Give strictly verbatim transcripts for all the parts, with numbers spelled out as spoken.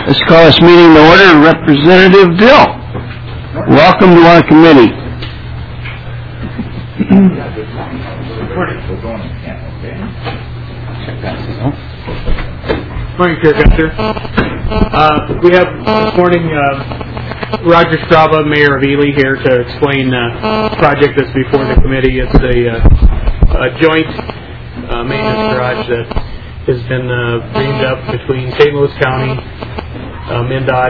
Let's call this meeting to order. Representative Dill, welcome to our committee. Morning, Chair Gunter. Uh, we have this morning uh, Roger Straba, Mayor of Ely, here to explain uh, the project that's before the committee. It's a, uh, a joint uh, maintenance garage that has been uh, dreamed up between Saint Louis County, uh,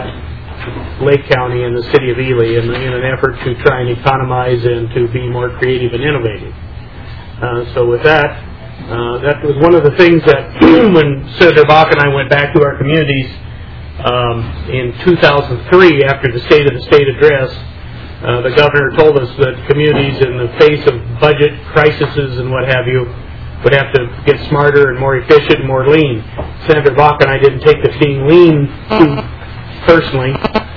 MnDOT, Lake County, and the city of Ely in, in an effort to try and economize and to be more creative and innovative. Uh, so with that, uh, that was one of the things that when Senator Bach and I went back to our communities um, in two thousand three after the State of the State address, uh, the governor told us that communities in the face of budget crises and what have you would have to get smarter and more efficient and more lean. Senator Bach and I didn't take the being lean too personally,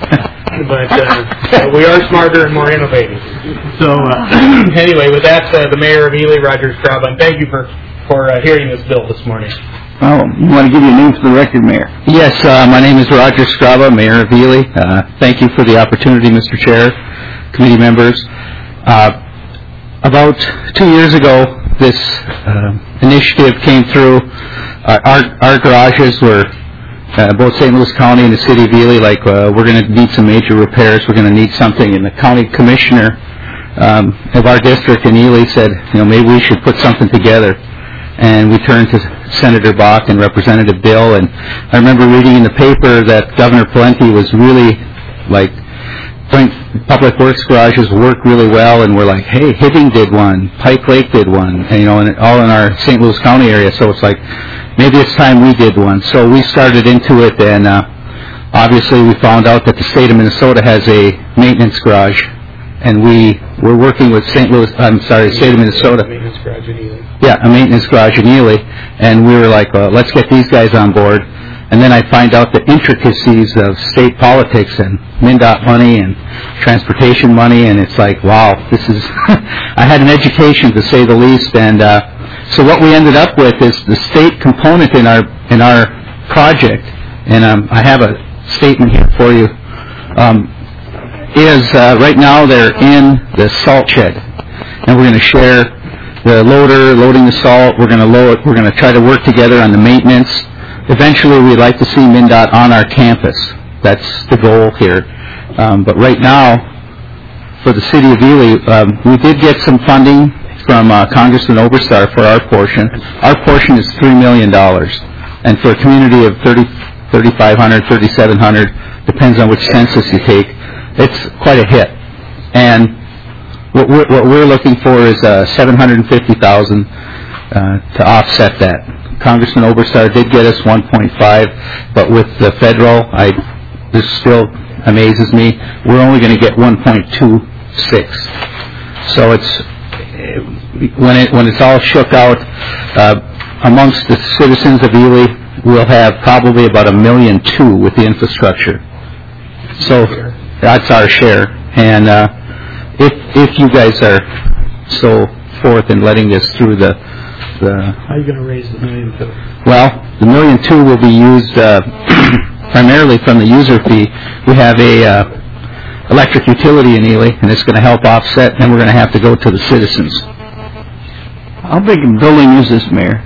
but uh, we are smarter and more innovative. So uh, anyway, with that, uh, the Mayor of Ely, Roger Straba, and thank you for, for uh, hearing this bill this morning. Oh, you want to give your name for the record, Mayor? Yes, uh, my name is Roger Straba, Mayor of Ely. Uh, thank you for the opportunity, Mister Chair, committee members. Uh, about two years ago, this uh, initiative came through. Uh, our, our garages were uh, both Saint Louis County and the city of Ely, like uh, we're going to need some major repairs, we're going to need something, and the county commissioner um, of our district in Ely said, you know, maybe we should put something together. And we turned to Senator Bach and Representative Dill, and I remember reading in the paper that Governor Pawlenty was really, like, public works garages work really well, and we're like, hey, Hibbing did one, Pike Lake did one, and, you know, and all in our Saint Louis County area, so it's like, maybe it's time we did one. So we started into it, and uh, obviously we found out that the state of Minnesota has a maintenance garage, and we were working with Saint Louis, I'm sorry, state of Minnesota. Maintenance garage in Ely. Yeah, a maintenance garage in Ely, and we were like, well, let's get these guys on board. And then I find out the intricacies of state politics and MnDOT money and transportation money, and it's like, wow, this is, I had an education to say the least. And uh, so what we ended up with is the state component in our in our project, and um, I have a statement here for you, um, is uh, right now they're in the salt shed, and we're going to share the loader, loading the salt. We're going to load. We're going to try to work together on the maintenance. Eventually, we'd like to see MnDOT on our campus. That's the goal here. Um, but right now, for the city of Ely, um, we did get some funding from uh, Congressman Oberstar for our portion. Our portion is three million dollars. And for a community of thirty, thirty-five hundred, thirty-seven hundred, depends on which census you take, it's quite a hit. And what we're, what we're looking for is uh, seven hundred fifty thousand dollars uh, to offset that. Congressman Oberstar did get us one point five, but with the federal, I this still amazes me. We're only going to get one point two six. So it's when it when it's all shook out uh, amongst the citizens of Ely, we'll have probably about a million two with the infrastructure. So that's our share. And uh, if if you guys are so forth in letting this through the The, How are you going to raise the million two? Well, the million two will be used uh, primarily from the user fee. We have a uh, electric utility in Ely, and it's going to help offset, and we're going to have to go to the citizens. How big a building is this, Mayor?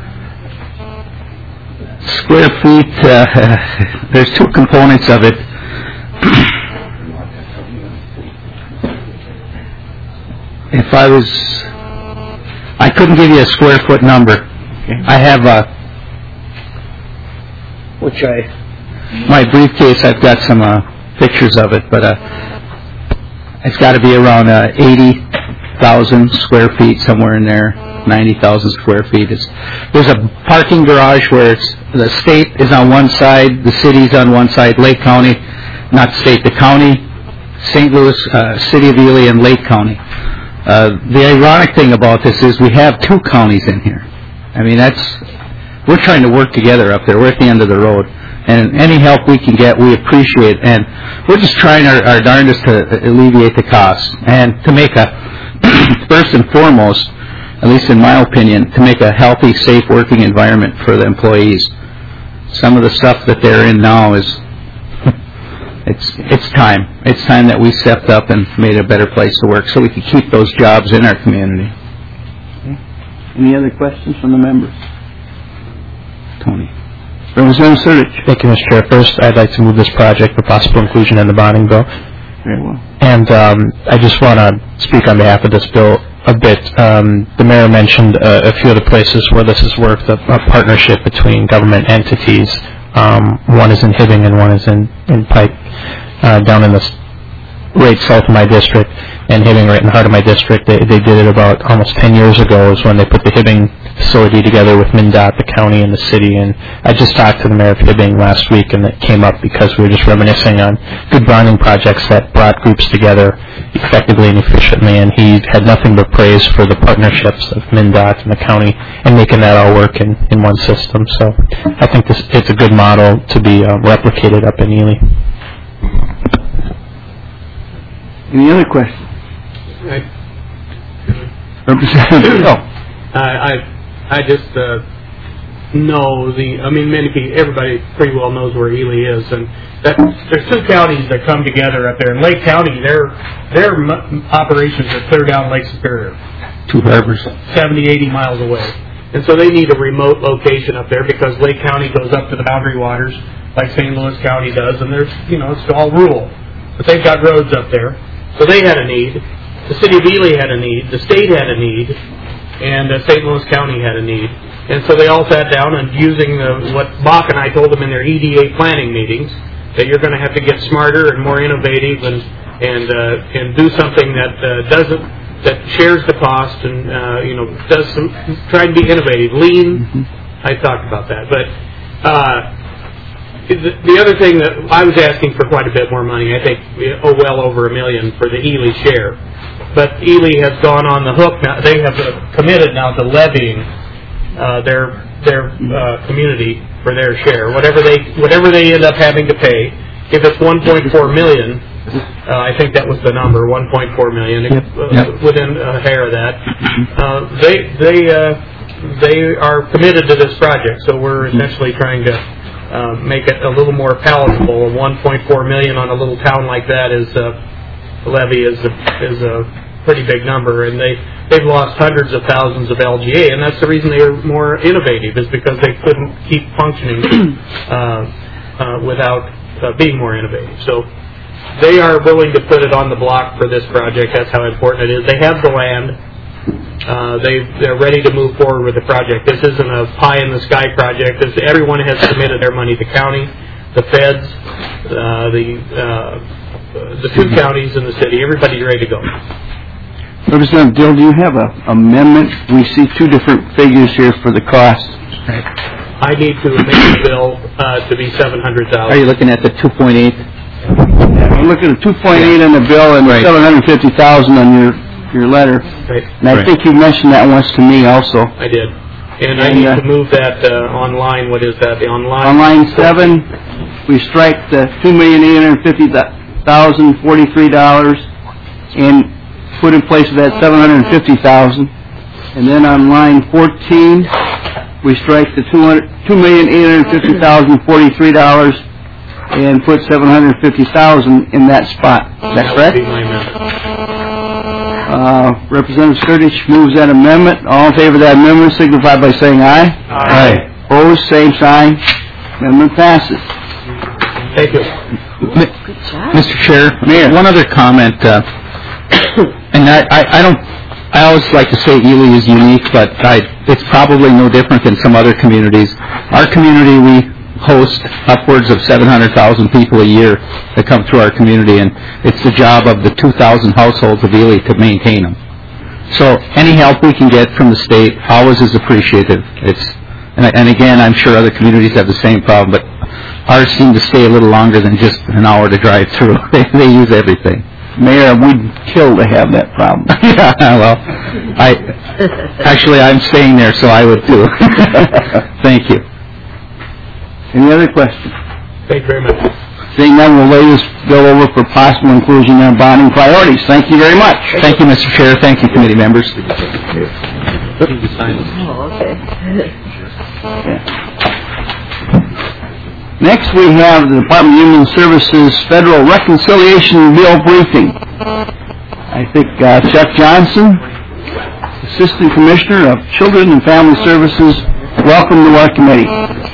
Square feet, uh, there's two components of it. If I was... I couldn't give you a square foot number. Okay. I have a, which I, my briefcase, I've got some uh, pictures of it, but uh, it's got to be around uh, eighty thousand square feet, somewhere in there, ninety thousand square feet. It's, there's a parking garage where it's, the state is on one side, the city's on one side, Lake County, not state, the county, Saint Louis, uh, City of Ely, and Lake County. Uh, the ironic thing about this is we have two counties in here. I mean, that's, we're trying to work together up there. We're at the end of the road. And any help we can get, we appreciate. And we're just trying our, our darndest to alleviate the costs. And to make a, first and foremost, at least in my opinion, to make a healthy, safe working environment for the employees. Some of the stuff that they're in now is it's it's time. It's time that we stepped up and made a better place to work so we could keep those jobs in our community. Okay. Any other questions from the members? Tony. Representative Surdich. Thank you, Mister Chair. First, I'd like to move this project for possible inclusion in the bonding bill. Very well. And um, I just want to speak on behalf of this bill a bit. Um, the mayor mentioned uh, a few of the places where this has worked, a, a partnership between government entities. Um, one is in Hibbing and one is in, in Pike, uh, down in the right south of my district, and Hibbing right in the heart of my district. They, they did it about almost ten years ago is when they put the Hibbing facility together with MnDOT, the county, and the city. And I just talked to the mayor of Hibbing last week, and it came up because we were just reminiscing on good bonding projects that brought groups together effectively and efficiently, and he had nothing but praise for the partnerships of MnDOT and the county and making that all work in, in one system. So I think this it's a good model to be uh, replicated up in Ely. Any other questions? I, Representative Hill. I, I just uh, know the. I mean, many people, everybody pretty well knows where Ely is, and that, there's two counties that come together up there. In Lake County, their their m- operations are clear down Lake Superior, Two harbors. seventy, eighty miles away, and so they need a remote location up there because Lake County goes up to the boundary waters like Saint Louis County does, and there's you know it's all rural, but they've got roads up there, so they had a need. The city of Ely had a need. The state had a need. And uh, Saint Louis County had a need. And so they all sat down and using the, what Bach and I told them in their E D A planning meetings, that you're going to have to get smarter and more innovative and and uh, and do something that uh, doesn't, that shares the cost and, uh, you know, does some, try and be innovative. Lean, mm-hmm. I talked about that. But uh, the, the other thing that I was asking for quite a bit more money, I think, oh, well over a million for the Ely share. But Ely has gone on the hook now. They have uh, committed now to levying uh, their their uh, community for their share, whatever they whatever they end up having to pay. If it's one point four million, uh, I think that was the number, one point four million, yep. Uh, Yep. within a hair of that. Uh, they they uh, they are committed to this project, so we're essentially trying to uh, make it a little more palatable. one point four million on a little town like that is. Uh, levy is a, is a pretty big number, and they, they've lost hundreds of thousands of L G A, and that's the reason they are more innovative, is because they couldn't keep functioning uh, uh, without uh, being more innovative. So they are willing to put it on the block for this project. That's how important it is. They have the land. Uh, they, they're ready to move forward with the project. This isn't a pie-in-the-sky project. This, everyone has committed their money, the county, the feds, uh, the... Uh, the two counties in the city, everybody's ready to go. Representative Dill, do you have an amendment? We see two different figures here for the cost. I need to make the bill uh, to be seven hundred thousand dollars. Are you looking at the two point eight? I'm looking at two point eight on the bill and right. seven hundred fifty thousand dollars on your, your letter. Right. And I right. think you mentioned that once to me also. I did. And, and I need uh, to move that uh, online. What is that? The online? On line seven, we strike the two million eight hundred fifty thousand forty-three dollars and put in place of that seven hundred fifty thousand dollars. And then on line fourteen, we strike the two million eight hundred fifty thousand forty-three dollars and put seven hundred fifty thousand dollars in that spot. Is that, that correct? Would be my amendment. Uh, Representative Surdich moves that amendment. All in favor of that amendment signify by saying aye. Aye. Aye. Opposed, same sign. Amendment passes. Thank you. Mister Chair, Mayor. one other comment, uh, and I, I, I don't, I always like to say Ely is unique, but I, it's probably no different than some other communities. Our community, we host upwards of seven hundred thousand people a year that come through our community, and it's the job of the two thousand households of Ely to maintain them. So any help we can get from the state always is appreciated. It's, and, and again, I'm sure other communities have the same problem, but ours seem to stay a little longer than just an hour to drive through. They, they use everything. Mayor, we'd kill to have that problem. Yeah, well, I actually I'm staying there, so I would too. Thank you. Any other questions? Thank you very much. Seeing none, we'll lay this bill over for possible inclusion in our bonding priorities. Thank you very much. Thank you, Mister Chair. Thank you, committee members. Oh, okay. Yeah. Next, we have the Department of Human Services Federal Reconciliation Bill briefing. I think uh, Chuck Johnson, Assistant Commissioner of Children and Family Services, welcome to our committee.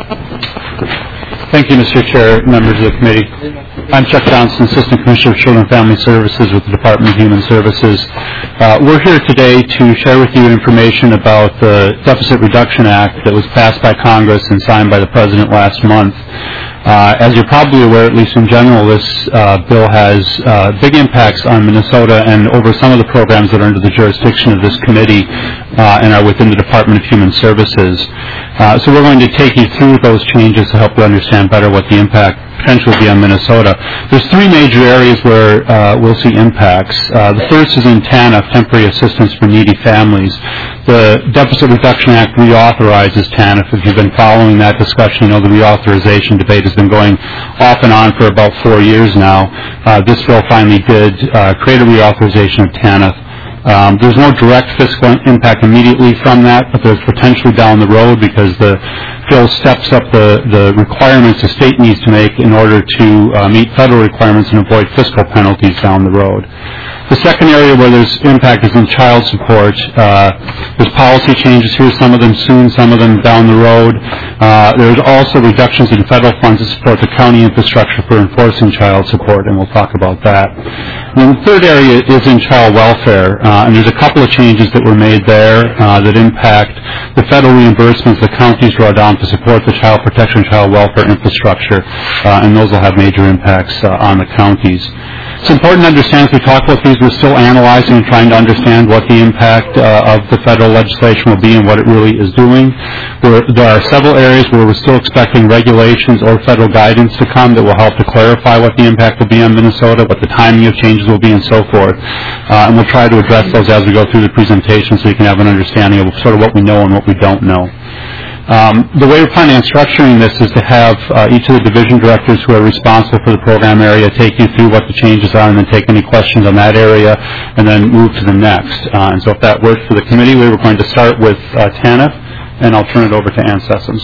Thank you, Mister Chair, members of the committee. I'm Chuck Johnson, Assistant Commissioner of Children and Family Services with the Department of Human Services. Uh, we're here today to share with you information about the Deficit Reduction Act that was passed by Congress and signed by the President last month. Uh, as you're probably aware, at least in general, this uh, bill has uh, big impacts on Minnesota and over some of the programs that are under the jurisdiction of this committee uh, and are within the Department of Human Services. Uh, so we're going to take you through those changes to help you understand better what the impact potentially will be on Minnesota. There's three major areas where uh, we'll see impacts. Uh, the first is in TANF, Temporary Assistance for Needy Families. The Deficit Reduction Act reauthorizes TANF. If you've been following that discussion, you know the reauthorization debate has been going off and on for about four years now. Uh, this bill finally did uh, create a reauthorization of TANF. Um, there's no direct fiscal impact immediately from that, but there's potentially down the road because the bill steps up the, the requirements the state needs to make in order to uh, meet federal requirements and avoid fiscal penalties down the road. The second area where there's impact is in child support. Uh, there's policy changes here, some of them soon, some of them down the road. Uh, there's also reductions in federal funds to support the county infrastructure for enforcing child support, and we'll talk about that. And then the third area is in child welfare, uh, and there's a couple of changes that were made there uh, that impact the federal reimbursements the counties draw down to support the child protection and child welfare infrastructure, uh, and those will have major impacts uh, on the counties. It's important to understand as we talk about these, we're still analyzing and trying to understand what the impact uh, of the federal legislation will be and what it really is doing. We're, there are several areas where we're still expecting regulations or federal guidance to come that will help to clarify what the impact will be on Minnesota, what the timing of changes will be, and so forth. Uh, and we'll try to address those as we go through the presentation so you can have an understanding of sort of what we know and what we don't know. Um, the way we're planning on structuring this is to have uh, each of the division directors who are responsible for the program area take you through what the changes are and then take any questions on that area and then move to the next. Uh, and so if that works for the committee, we were going to start with uh, TANF, and I'll turn it over to Ann Sessoms.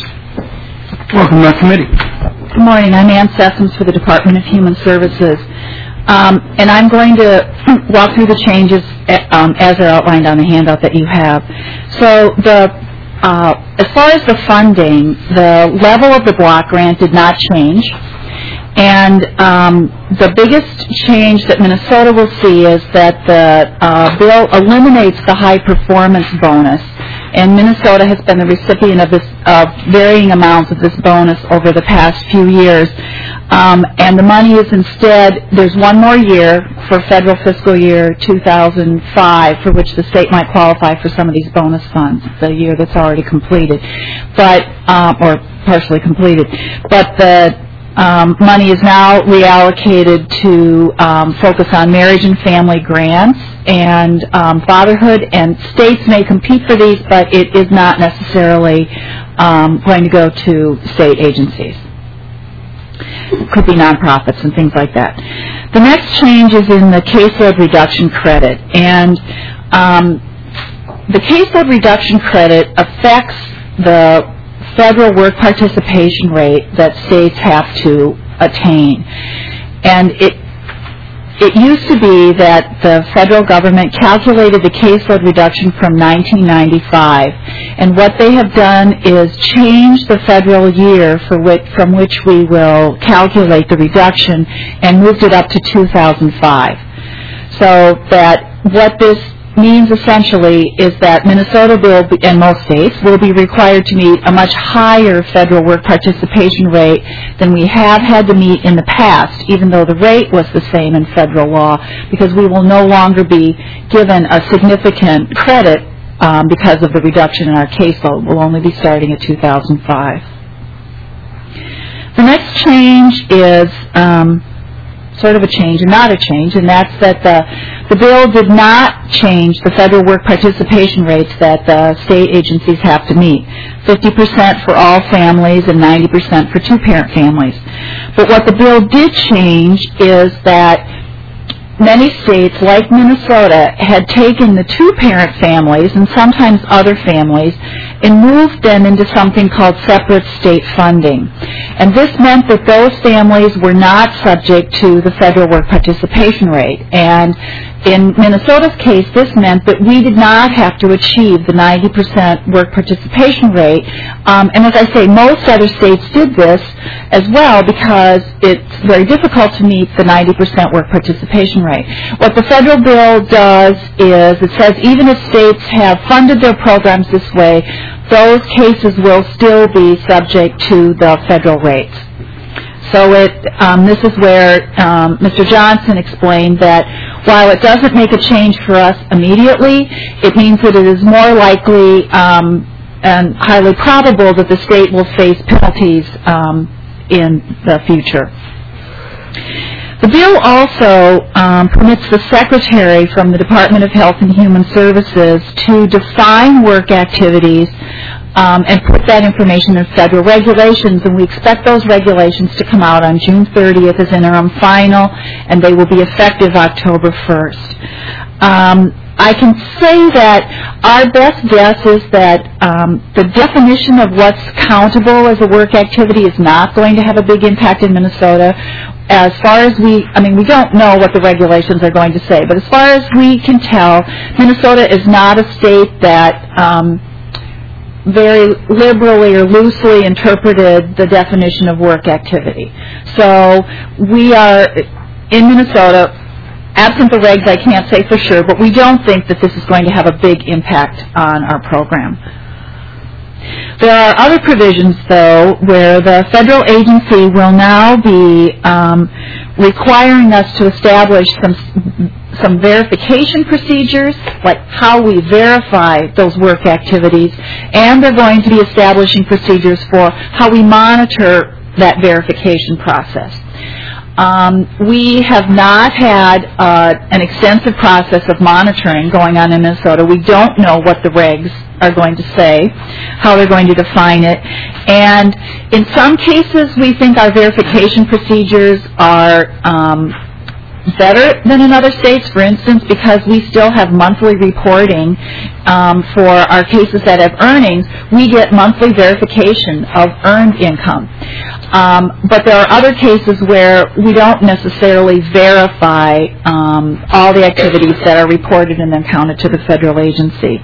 Welcome to our committee. Good morning. I'm Ann Sessoms for the Department of Human Services. Um, and I'm going to walk through the changes um, as they're outlined on the handout that you have. So the Uh, as far as the funding, the level of the block grant did not change. And um, the biggest change that Minnesota will see is that the uh, bill eliminates the high performance bonus. And Minnesota has been the recipient of this of varying amounts of this bonus over the past few years. Um, and the money is instead, there's one more year for federal fiscal year two thousand five for which the state might qualify for some of these bonus funds, the year that's already completed, but um, or partially completed. But the um, money is now reallocated to um, focus on marriage and family grants and um, fatherhood, and states may compete for these, but it is not necessarily um, going to go to state agencies. Could be nonprofits and things like that. The next change is in the caseload reduction credit, and um, the caseload reduction credit affects the federal work participation rate that states have to attain. And it It used to be that the federal government calculated the caseload reduction from nineteen ninety-five, and what they have done is change the federal year for which, from which we will calculate the reduction and moved it up to two thousand five. So that what this means essentially is that Minnesota will be, and most states will be required to meet a much higher federal work participation rate than we have had to meet in the past, even though the rate was the same in federal law, because we will no longer be given a significant credit um, because of the reduction in our caseload. We'll only be starting at two thousand five. The next change is um, sort of a change and not a change, and that's that the, the bill did not change the federal work participation rates that the state agencies have to meet, fifty percent for all families and ninety percent for two-parent families. But what the bill did change is that many states, like Minnesota, had taken the two-parent families and sometimes other families and moved them into something called separate state funding. And this meant that those families were not subject to the federal work participation rate. And in Minnesota's case, this meant that we did not have to achieve the ninety percent work participation rate. Um, and as I say, most other states did this as well because it's very difficult to meet the ninety percent work participation rate. What the federal bill does is it says even if states have funded their programs this way, those cases will still be subject to the federal rates. So it, um, this is where um, Mister Johnson explained that while it doesn't make a change for us immediately, it means that it is more likely um, and highly probable that the state will face penalties um, in the future. The bill also um, permits the Secretary from the Department of Health and Human Services to define work activities Um, and put that information in federal regulations, and we expect those regulations to come out on June thirtieth as interim final, and they will be effective October first. Um, I can say that our best guess is that um, the definition of what's countable as a work activity is not going to have a big impact in Minnesota. As far as we, I mean, we don't know what the regulations are going to say, but as far as we can tell, Minnesota is not a state that um, very liberally or loosely interpreted the definition of work activity. So we are, in Minnesota, absent the regs, I can't say for sure, but we don't think that this is going to have a big impact on our program. There are other provisions, though, where the federal agency will now be um, requiring us to establish some some verification procedures, like how we verify those work activities, and they're going to be establishing procedures for how we monitor that verification process. Um, we have not had uh, an extensive process of monitoring going on in Minnesota. We don't know what the regs are going to say, how they're going to define it, and in some cases we think our verification procedures are um, better than in other states, for instance, because we still have monthly reporting um, for our cases that have earnings. We get monthly verification of earned income. Um, but there are other cases where we don't necessarily verify um, all the activities that are reported and then counted to the federal agency.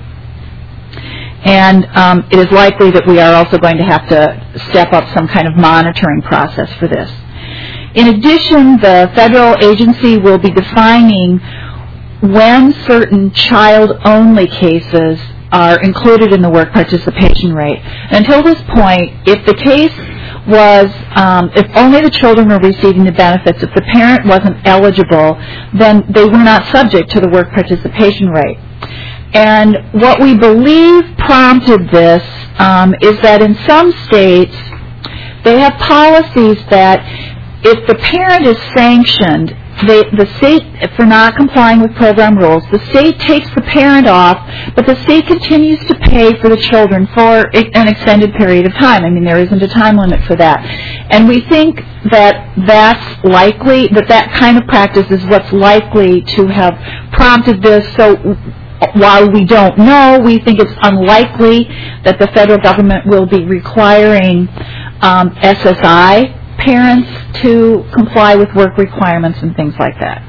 And um, it is likely that we are also going to have to step up some kind of monitoring process for this. In addition, the federal agency will be defining when certain child-only cases are included in the work participation rate. Until this point, if the case was, um, if only the children were receiving the benefits, if the parent wasn't eligible, then they were not subject to the work participation rate. And what we believe prompted this um, is that in some states, they have policies that if the parent is sanctioned, they, the state, for not complying with program rules, the state takes the parent off, but the state continues to pay for the children for an extended period of time. I mean, there isn't a time limit for that. And we think that that's likely, that that kind of practice is what's likely to have prompted this. So while we don't know, we think it's unlikely that the federal government will be requiring um, S S I parents to comply with work requirements and things like that.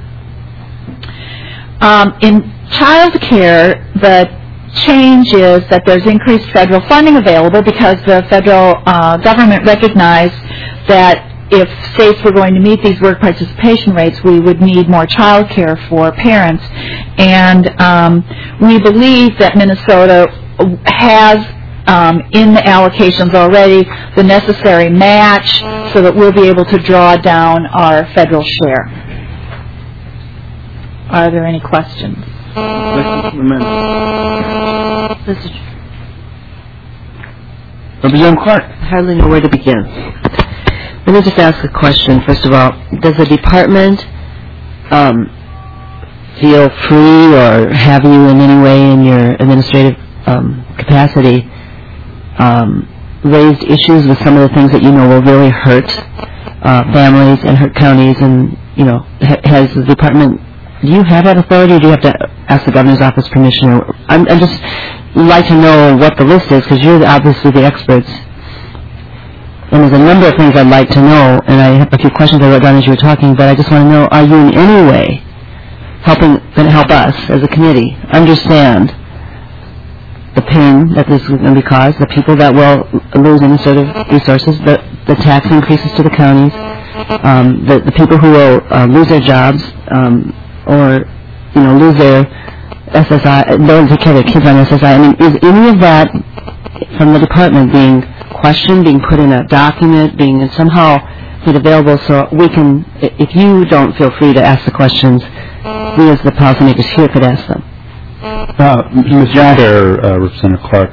Um, in child care, the change is that there's increased federal funding available because the federal uh, government recognized that if states were going to meet these work participation rates, we would need more child care for parents. And um, we believe that Minnesota has Um, in the allocations already the necessary match so that we'll be able to draw down our federal share. Are there any questions? Representative Clark. I hardly know where to begin. Let me just ask a question. First of all, does the department um, feel free or have you in any way in your administrative um, capacity Um, raised issues with some of the things that you know will really hurt uh, families and hurt counties, and you know, ha- has the department do you have that authority, or do you have to ask the governor's office permission? Or, I'm, I'm just like to know what the list is, because you're obviously the experts. And there's a number of things I'd like to know, and I have a few questions I wrote down as you were talking, but I just want to know, are you in any way helping, going to help us as a committee understand the pain that this is going to be caused, the people that will lose any sort of resources, the, the tax increases to the counties, um, the, the people who will uh, lose their jobs, um, or, you know, lose their S S I, they'll take care of their kids on S S I. I mean, is any of that from the department being questioned, being put in a document, being somehow made available so we can, if you don't feel free to ask the questions, we as the policymakers here could ask them? Uh, Mister Chair, uh, Representative Clark,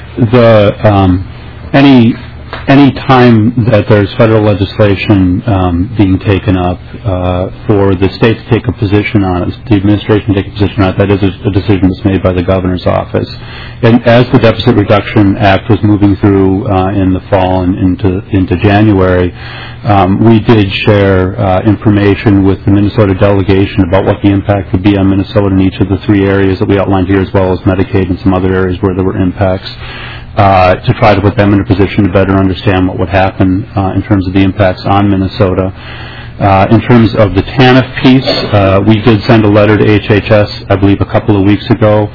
the um, any any time that there's federal legislation um, being taken up uh, for the state to take a position on it, the administration to take a position on it, that is a, a decision that's made by the governor's office. And as the Deficit Reduction Act was moving through uh, in the fall and into into January, um, we did share uh, information with the Minnesota delegation about what the impact would be on Minnesota in each of the three areas that we outlined here, as well as Medicaid and some other areas where there were impacts. Uh, to try to put them in a position to better understand what would happen uh, in terms of the impacts on Minnesota. Uh, in terms of the TANF piece, uh, we did send a letter to H H S, I believe, a couple of weeks ago,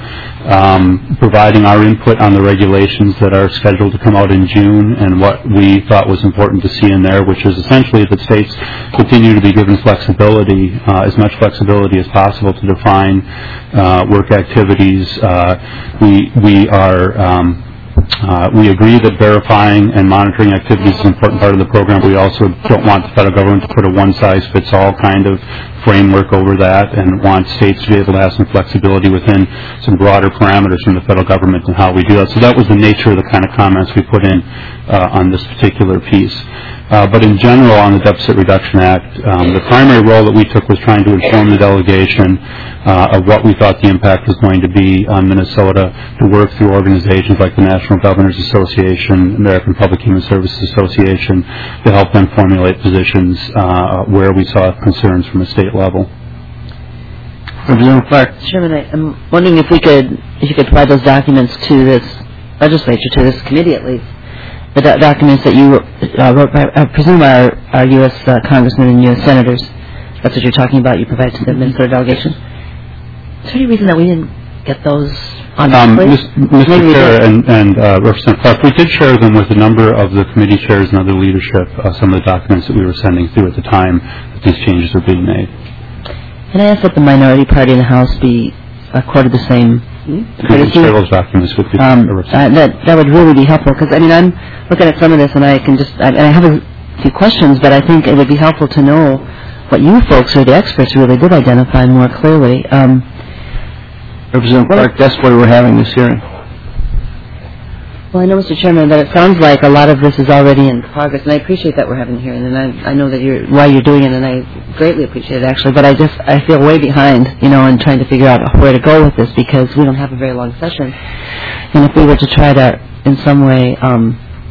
um, providing our input on the regulations that are scheduled to come out in June and what we thought was important to see in there, which is essentially that states continue to be given flexibility, uh, as much flexibility as possible to define uh, work activities. Uh, we we are um, Uh, we agree that verifying and monitoring activities is an important part of the program. We also don't want the federal government to put a one-size-fits-all kind of framework over that, and want states to be able to have some flexibility within some broader parameters from the federal government and how we do that. So that was the nature of the kind of comments we put in uh, on this particular piece. Uh, but in general, on the Deficit Reduction Act, um, the primary role that we took was trying to inform the delegation uh, of what we thought the impact was going to be on Minnesota, to work through organizations like the National Governors Association, American Public Human Services Association, to help them formulate positions uh, where we saw concerns from a state level. Representative Clark. Chairman, I, I'm wondering if we could, if you could provide those documents to this legislature, to this committee at least. The do- documents that you uh, wrote, I presume, are, are U S Uh, congressmen and U S senators. That's what you're talking about. You provide to the Minnesota delegation. Is there any reason that we didn't get those on um, this Mister Chair and, and uh, Representative Clark, we did share them with a number of the committee chairs and other leadership, uh, some of the documents that we were sending through at the time that these changes were being made. Can I ask that the minority party in the House be accorded the same We can share those documents with you. Um, uh, that that would really be helpful, because I mean I'm looking at some of this and I can just I, and I have a few questions, but I think it would be helpful to know what you folks, or the experts, really did identify more clearly. Um, Representative Clark, that's why we're having this hearing. Well, I know, Mister Chairman, that it sounds like a lot of this is already in progress, and I appreciate that we're having a hearing, and I, I know that you're why you're doing it, and I greatly appreciate it, actually. But I just I feel way behind, you know, in trying to figure out where to go with this, because we don't have a very long session, and if we were to try to, in some way, um,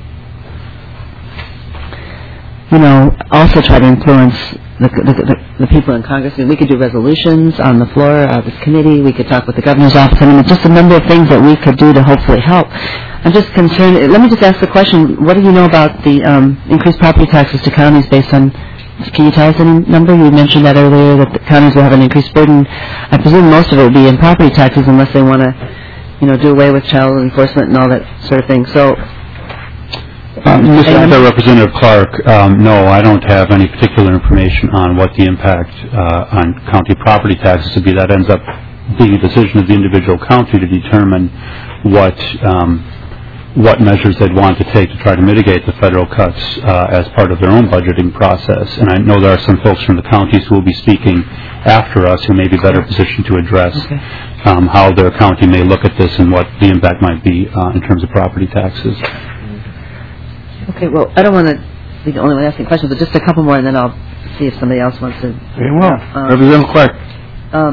you know, also try to influence the, the, the, the people in Congress. I mean, we could do resolutions on the floor of this committee. We could talk with the governor's office. I mean, just a number of things that we could do to hopefully help. I'm just concerned. Let me just ask the question: what do you know about the um, increased property taxes to counties based on? Can you tell us any number? You mentioned that earlier, that the counties will have an increased burden. I presume most of it will be in property taxes, unless they want to, you know, do away with child enforcement and all that sort of thing. So. Um, Mister Representative Clark, um, no, I don't have any particular information on what the impact uh, on county property taxes would be. That ends up being a decision of the individual county to determine what um, what measures they'd want to take to try to mitigate the federal cuts uh, as part of their own budgeting process. And I know there are some folks from the counties who will be speaking after us who may be better positioned to address okay. um, how their county may look at this and what the impact might be uh, in terms of property taxes. Okay, well, I don't want to be the only one asking questions, but just a couple more, and then I'll see if somebody else wants to. Very well. Um, Representative Clark. Um,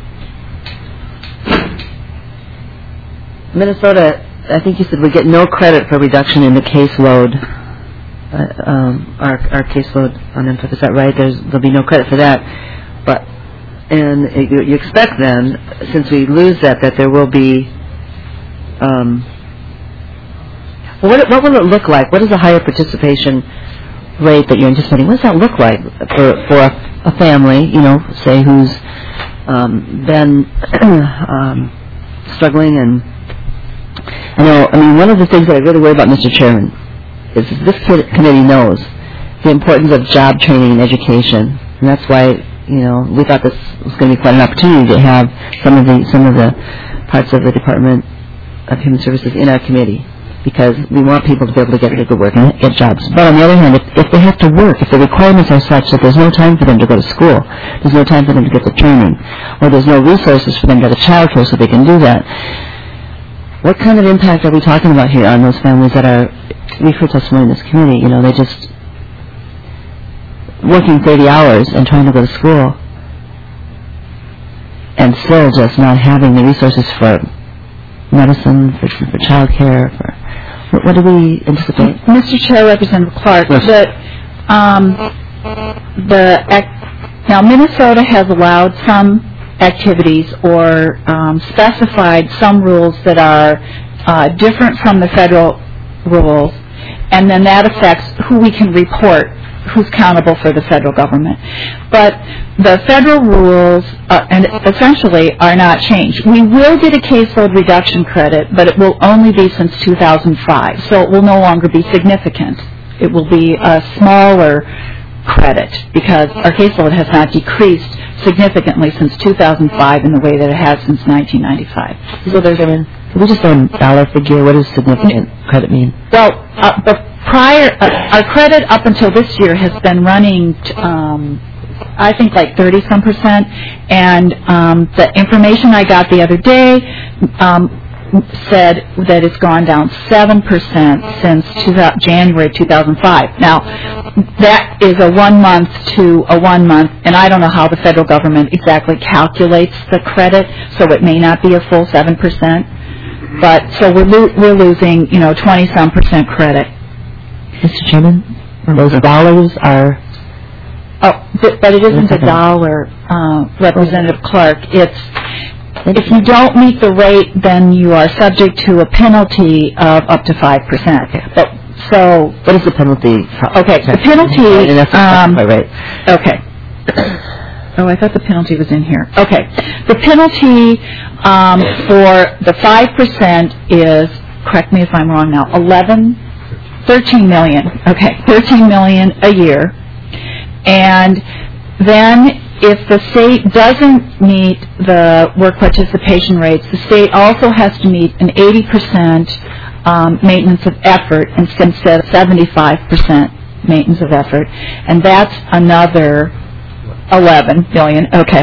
Minnesota, I think you said we get no credit for reduction in the caseload, uh, um, our our caseload on infant. Is that right? There's there'll be no credit for that, but and it, you, you expect then, since we lose that, that there will be, um, well, what, what will it look like? What is the higher participation rate that you're anticipating? What does that look like for, for a, a family, you know, say who's um, been um, struggling and, I know, I mean, one of the things that I really worry about, Mister Chairman, is this committee knows the importance of job training and education, and that's why, you know, we thought this was going to be quite an opportunity to have some of the some of the parts of the Department of Human Services in our committee, because we want people to be able to get to good work and get jobs. But on the other hand, if, if they have to work, if the requirements are such that there's no time for them to go to school, there's no time for them to get the training, or there's no resources for them to get a child care so they can do that, what kind of impact are we talking about here on those families that are, we've heard testimony in this community, you know, they just working thirty hours and trying to go to school and still just not having the resources for medicine, for, for child care, for what, what do we anticipate? Mister Chair, Representative Clark, Yes. the, um, the ac- now Minnesota has allowed some activities or um, specified some rules that are uh, different from the federal rules, and then that affects who we can report, who's accountable for the federal government. But the federal rules uh, and essentially are not changed. We will get a caseload reduction credit, but it will only be since two thousand five, so it will no longer be significant. It will be a smaller credit because our caseload has not decreased significantly since two thousand five in the way that it has since nineteen ninety-five. So there's, I mean, can we just throw a dollar figure? What does significant credit mean? Well, uh, the prior, uh, our credit up until this year has been running, t- um, I think like thirty some percent, and um, the information I got the other day um, said that it's gone down seven percent since two thousand, January two thousand five. Now, that is a one month to a one month, and I don't know how the federal government exactly calculates the credit, so it may not be a full seven percent. But so we're lo- we're losing, you know, twenty some percent credit. Mister Chairman, those dollars are... Oh, but, but it isn't a dollar, uh, Representative Clark. It's if you don't meet the rate, then you are subject to a penalty of up to five percent. But so What is the penalty? okay, the penalty. And that's Um, quite right. okay. Oh, I thought the penalty was in here. Okay, the penalty um, for the five percent is, correct me if I'm wrong now, eleven, thirteen million. Okay, thirteen million a year, and then if the state doesn't meet the work participation rates, the state also has to meet an eighty percent um, maintenance of effort instead of seventy-five percent maintenance of effort, and that's another eleven million. Okay,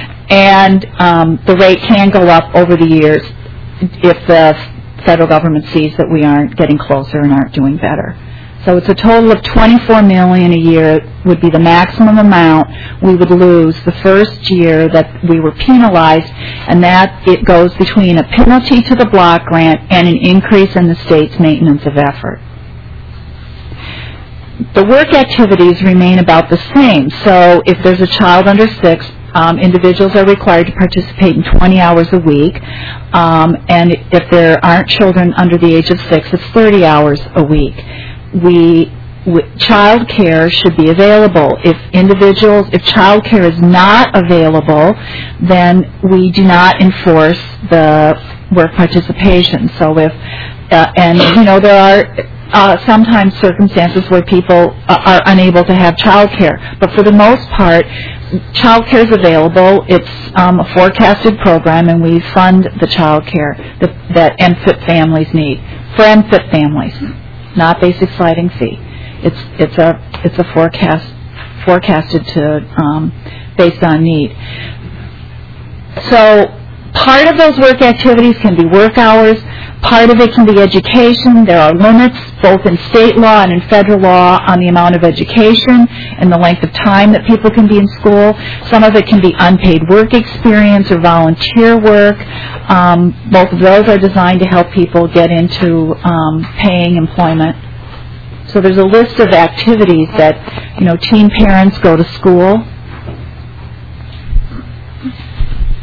and um, the rate can go up over the years if the federal government sees that we aren't getting closer and aren't doing better. So it's a total of twenty-four million dollars a year would be the maximum amount we would lose the first year that we were penalized, and that it goes between a penalty to the block grant and an increase in the state's maintenance of effort. The work activities remain about the same. So if there's a child under six, um, individuals are required to participate in twenty hours a week, um, and if there aren't children under the age of six, it's thirty hours a week. We, w- child care should be available. If individuals, if child care is not available, then we do not enforce the work participation. So if, uh, and you know, there are uh, sometimes circumstances where people uh, are unable to have child care, but for the most part, child care is available. It's um, a forecasted program, and we fund the child care that, that M F I P families need for M F I P families. Not basic sliding fee. It's it's a it's a forecast forecasted to um, based on need. So part of those work activities can be work hours. Part of it can be education. There are limits, both in state law and in federal law, on the amount of education and the length of time that people can be in school. Some of it can be unpaid work experience or volunteer work. Um, both of those are designed to help people get into um, paying employment. So there's a list of activities that, you know, teen parents go to school.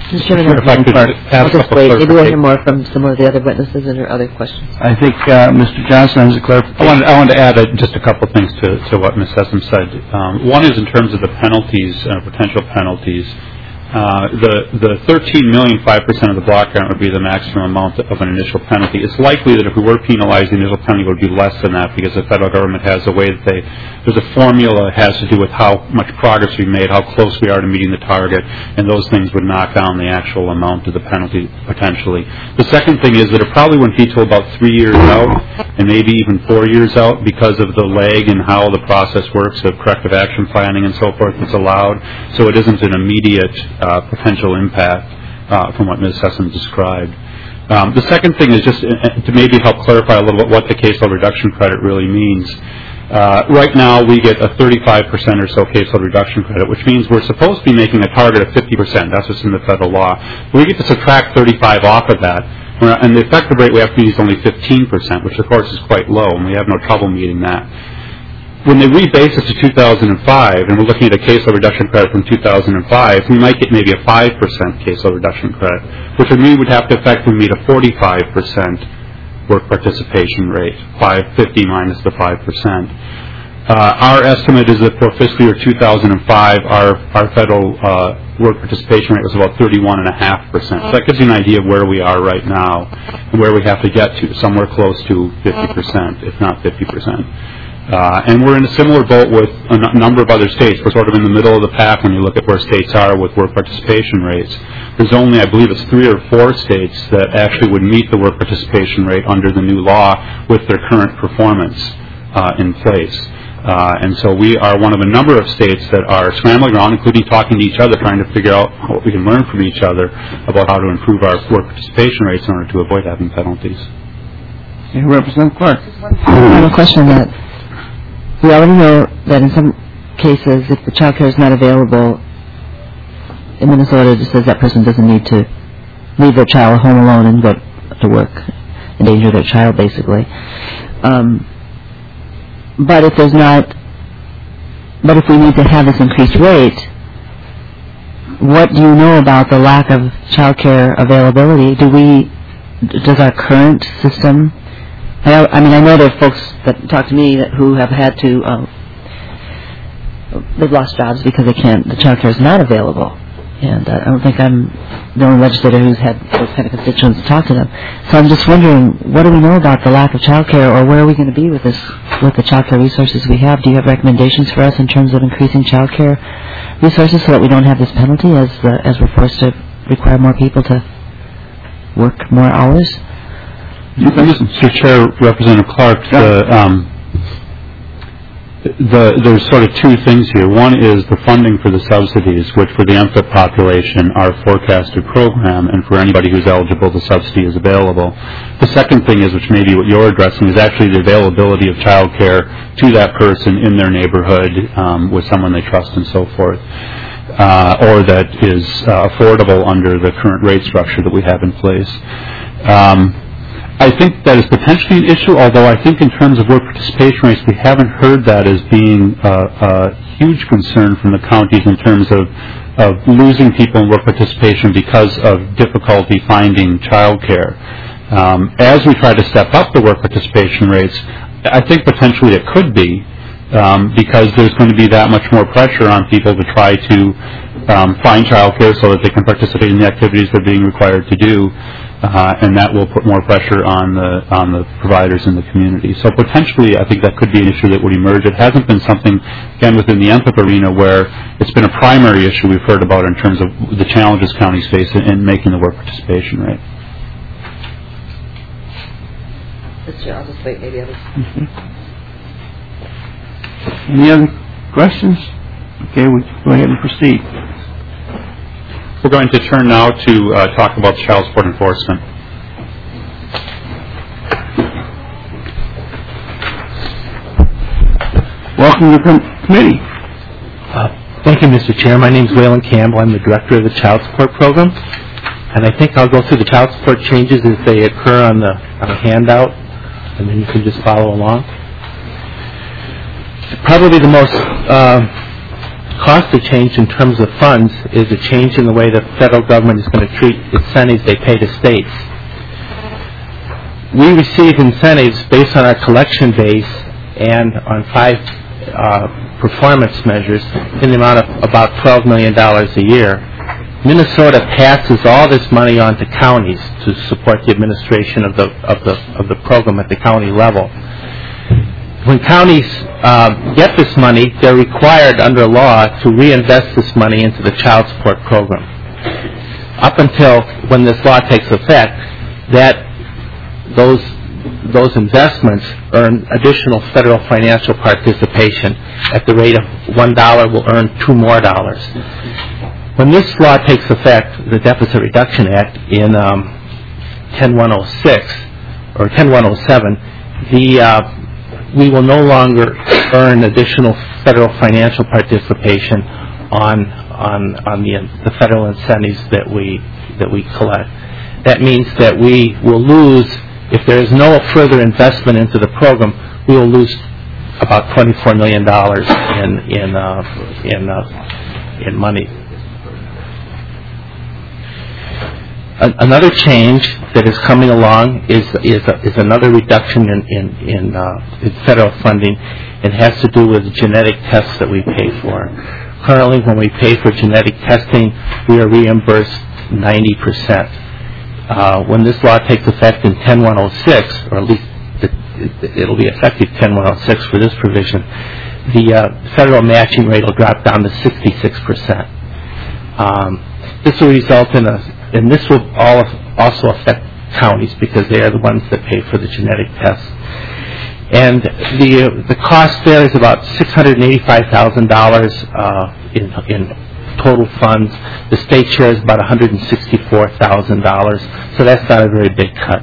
Mister Chairman, Sure, if I could I'll ask just a wait. Maybe we'll hear clarification. more from some of the other witnesses and or other questions. I think uh, Mister Johnson has a clarification. I wanted, I wanted to add uh, just a couple things to, to what Miz Hessam said. Um, one is in terms of the penalties, uh, potential penalties. Uh, the the thirteen million, five percent of the block grant would be the maximum amount of an initial penalty. It's likely that if we were penalized, the initial penalty would be less than that because the federal government has a way that they, there's a formula that has to do with how much progress we made, how close we are to meeting the target, and those things would knock down the actual amount of the penalty potentially. The second thing is that it probably wouldn't be till about three years out, and maybe even four years out because of the lag in how the process works of corrective action planning and so forth that's allowed. So it isn't an immediate Uh, potential impact uh, from what Miz Hessam described. Um, the second thing is just uh, to maybe help clarify a little bit what the caseload reduction credit really means. Uh, right now, we get a thirty-five percent or so caseload reduction credit, which means we're supposed to be making a target of fifty percent. That's what's in the federal law. We get to subtract thirty-five off of that, and the effective rate we have to use is only fifteen percent, which of course is quite low, and we have no trouble meeting that. When they rebase us to two thousand five, and we're looking at a caseload reduction credit from two thousand five, we might get maybe a five percent caseload reduction credit, which would mean we'd have to effectively meet a forty-five percent work participation rate, five fifty minus the five percent. Uh, our estimate is that for fiscal year two thousand five, our, our federal uh, work participation rate was about thirty-one point five percent. So that gives you an idea of where we are right now and where we have to get to, somewhere close to fifty percent, if not fifty percent. Uh, and we're in a similar boat with a n- number of other states. We're sort of in the middle of the pack when you look at where states are with work participation rates. There's only, I believe it's three or four states that actually would meet the work participation rate under the new law with their current performance uh, in place. Uh, and so we are one of a number of states that are scrambling around, including talking to each other, trying to figure out what we can learn from each other about how to improve our work participation rates in order to avoid having penalties. Okay, Representative Clark. I have a question on that. We already know that in some cases, if the child care is not available, in Minnesota it just says that person doesn't need to leave their child home alone and go to work, endanger their child, basically. Um, but if there's not, but if we need to have this increased rate, what do you know about the lack of child care availability? Do we, does our current system, I, I mean, I know there are folks that talk to me that, who have had to, um, they've lost jobs because they can't, the child care is not available. And uh, I don't think I'm the only legislator who's had those kind of constituents talk to them. So I'm just wondering, what do we know about the lack of child care, or where are we going to be with this, with the child care resources we have? Do you have recommendations for us in terms of increasing child care resources so that we don't have this penalty as uh, as we're forced to require more people to work more hours? Mister Chair, Representative Clark, the, um, the, there's sort of two things here. One is the funding for the subsidies, which for the M F I P population are a forecasted program, and for anybody who's eligible, the subsidy is available. The second thing is, which may be what you're addressing, is actually the availability of child care to that person in their neighborhood um, with someone they trust and so forth, uh, or that is uh, affordable under the current rate structure that we have in place. Um, I think that is potentially an issue, although I think in terms of work participation rates, we haven't heard that as being a, a huge concern from the counties in terms of, of losing people in work participation because of difficulty finding child care. Um, as we try to step up the work participation rates, I think potentially it could be, um, because there's going to be that much more pressure on people to try to um, find child care so that they can participate in the activities they're being required to do. Uh, and that will put more pressure on the on the providers in the community. So potentially, I think that could be an issue that would emerge. It hasn't been something, again, within the M F I P arena where it's been a primary issue we've heard about in terms of the challenges counties face in, in making the work participation rate. Mister I'll just wait, maybe others. Mm-hmm. Any other questions? Okay, we go ahead and proceed. We're going to turn now to uh, talk about child support enforcement. Welcome to the com- committee. Uh, thank you, Mister Chair. My name is Waylon Campbell. I'm the director of the Child Support Program. And I think I'll go through the child support changes as they occur on the, on the handout, and then you can just follow along. Probably the most uh, cost of change in terms of funds is a change in the way the federal government is going to treat incentives they pay to states. We receive incentives based on our collection base and on five uh, performance measures in the amount of about twelve million dollars a year. Minnesota passes all this money on to counties to support the administration of the of the of the program at the county level. When counties uh, get this money, they're required under law to reinvest this money into the child support program. Up until when this law takes effect, that those those investments earn additional federal financial participation at the rate of one dollar will earn two more dollars. When this law takes effect, the Deficit Reduction Act in um, ten one oh six or ten one oh seven, the uh, we will no longer earn additional federal financial participation on on on the the federal incentives that we that we collect. That means that we will lose, if there is no further investment into the program, we will lose about twenty-four million dollars in in uh, in uh, in money. Another change that is coming along is is, a, is another reduction in in, in, uh, in federal funding. It has to do with genetic tests that we pay for. Currently, when we pay for genetic testing, we are reimbursed ninety percent. Uh, when this law takes effect in ten one oh six, or at least it, it, it'll be effective ten one oh six for this provision, the uh, federal matching rate will drop down to sixty-six percent. Um, this will result in a And this will all also affect counties because they are the ones that pay for the genetic tests. And the uh, the cost there is about six hundred eighty-five thousand dollars uh, in in total funds. The state share is about one hundred sixty-four thousand dollars, so that's not a very big cut.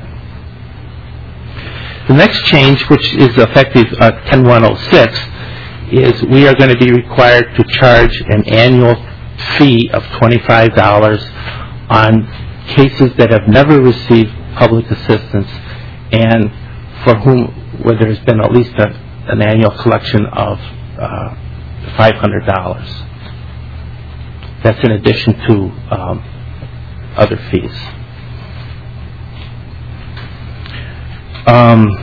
The next change, which is effective uh, ten one oh six, is we are going to be required to charge an annual fee of twenty-five dollars on cases that have never received public assistance and for whom where there's been at least a, an annual collection of uh, five hundred dollars. That's in addition to um, other fees. Um,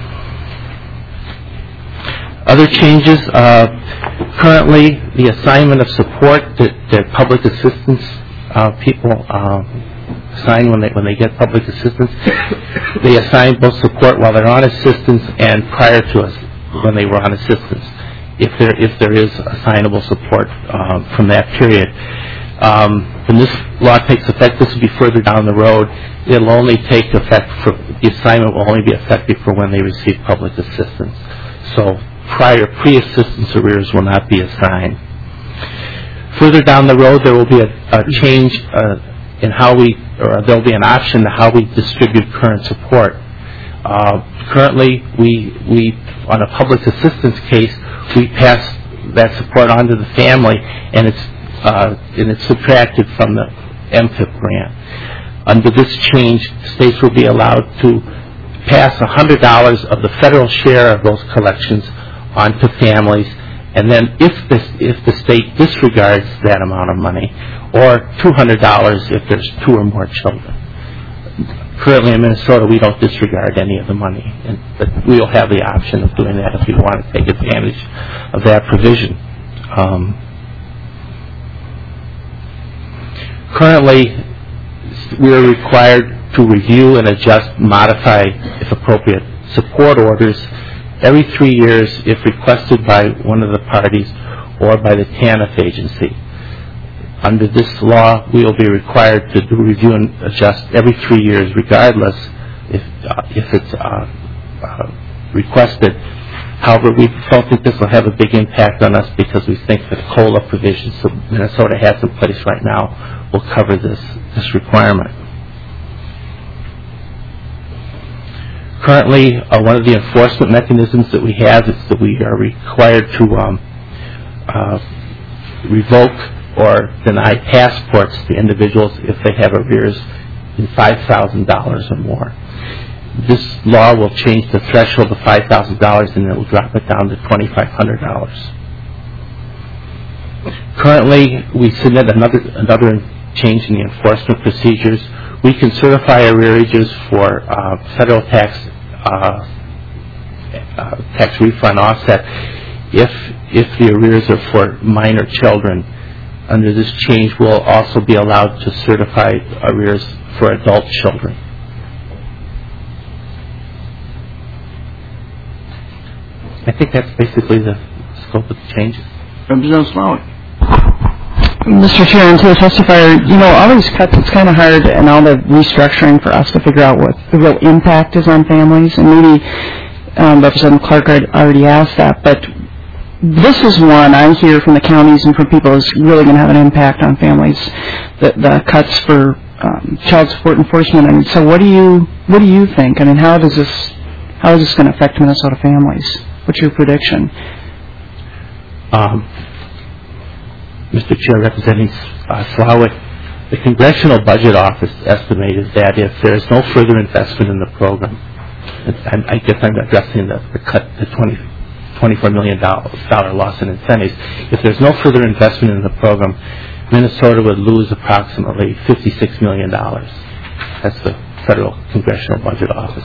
other changes, uh, currently the assignment of support that, that public assistance Uh, people uh, assign when they when they get public assistance. They assign both support while they're on assistance and prior to us when they were on assistance, if there if there is assignable support uh, from that period. Um, when this law takes effect, this will be further down the road. It'll only take effect for the assignment will only be effective for when they receive public assistance. So prior pre-assistance arrears will not be assigned. Further down the road, there will be a, a change uh, in how we, or there will be an option to how we distribute current support. Uh, currently, we, we, on a public assistance case, we pass that support on to the family, and it's, uh, and it's subtracted from the M P I P grant. Under this change, states will be allowed to pass one hundred dollars of the federal share of those collections on to families. And then if the, if the state disregards that amount of money, or two hundred dollars if there's two or more children. Currently in Minnesota, we don't disregard any of the money, and, but we'll have the option of doing that if we want to take advantage of that provision. Um, currently, we are required to review and adjust, modify, if appropriate, support orders every three years if requested by one of the parties or by the T A N F agency. Under this law, we will be required to do review and adjust every three years regardless if uh, if it's uh, uh, requested. However, we don't think this will have a big impact on us because we think that COLA provisions that Minnesota has in place right now will cover this, this requirement. Currently, uh, one of the enforcement mechanisms that we have is that we are required to um, uh, revoke or deny passports to individuals if they have arrears in five thousand dollars or more. This law will change the threshold to five thousand dollars and it will drop it down to twenty-five hundred dollars. currently, we submit another another change in the enforcement procedures. We can certify arrearages for uh, federal tax uh, uh, tax refund offset if if the arrears are for minor children. Under this change, we'll also be allowed to certify arrears for adult children. I think that's basically the scope of the changes. Representative Slawick. Mister Chair, and to the testifier, you know, all these cuts, it's kind of hard, and all the restructuring for us to figure out what the real impact is on families, and maybe um, Representative Clark already asked that, but this is one I hear from the counties and from people is really going to have an impact on families, the, the cuts for um, child support enforcement. And so what do you what do you think? I mean, how does this how is this going to affect Minnesota families? What's your prediction? Um, Mister Chair, Representative uh, Slawick, the Congressional Budget Office estimated that if there is no further investment in the program, and I guess I'm addressing the, the cut to twenty, twenty-four million dollars loss in incentives, if there's no further investment in the program, Minnesota would lose approximately fifty-six million dollars. That's the Federal Congressional Budget Office.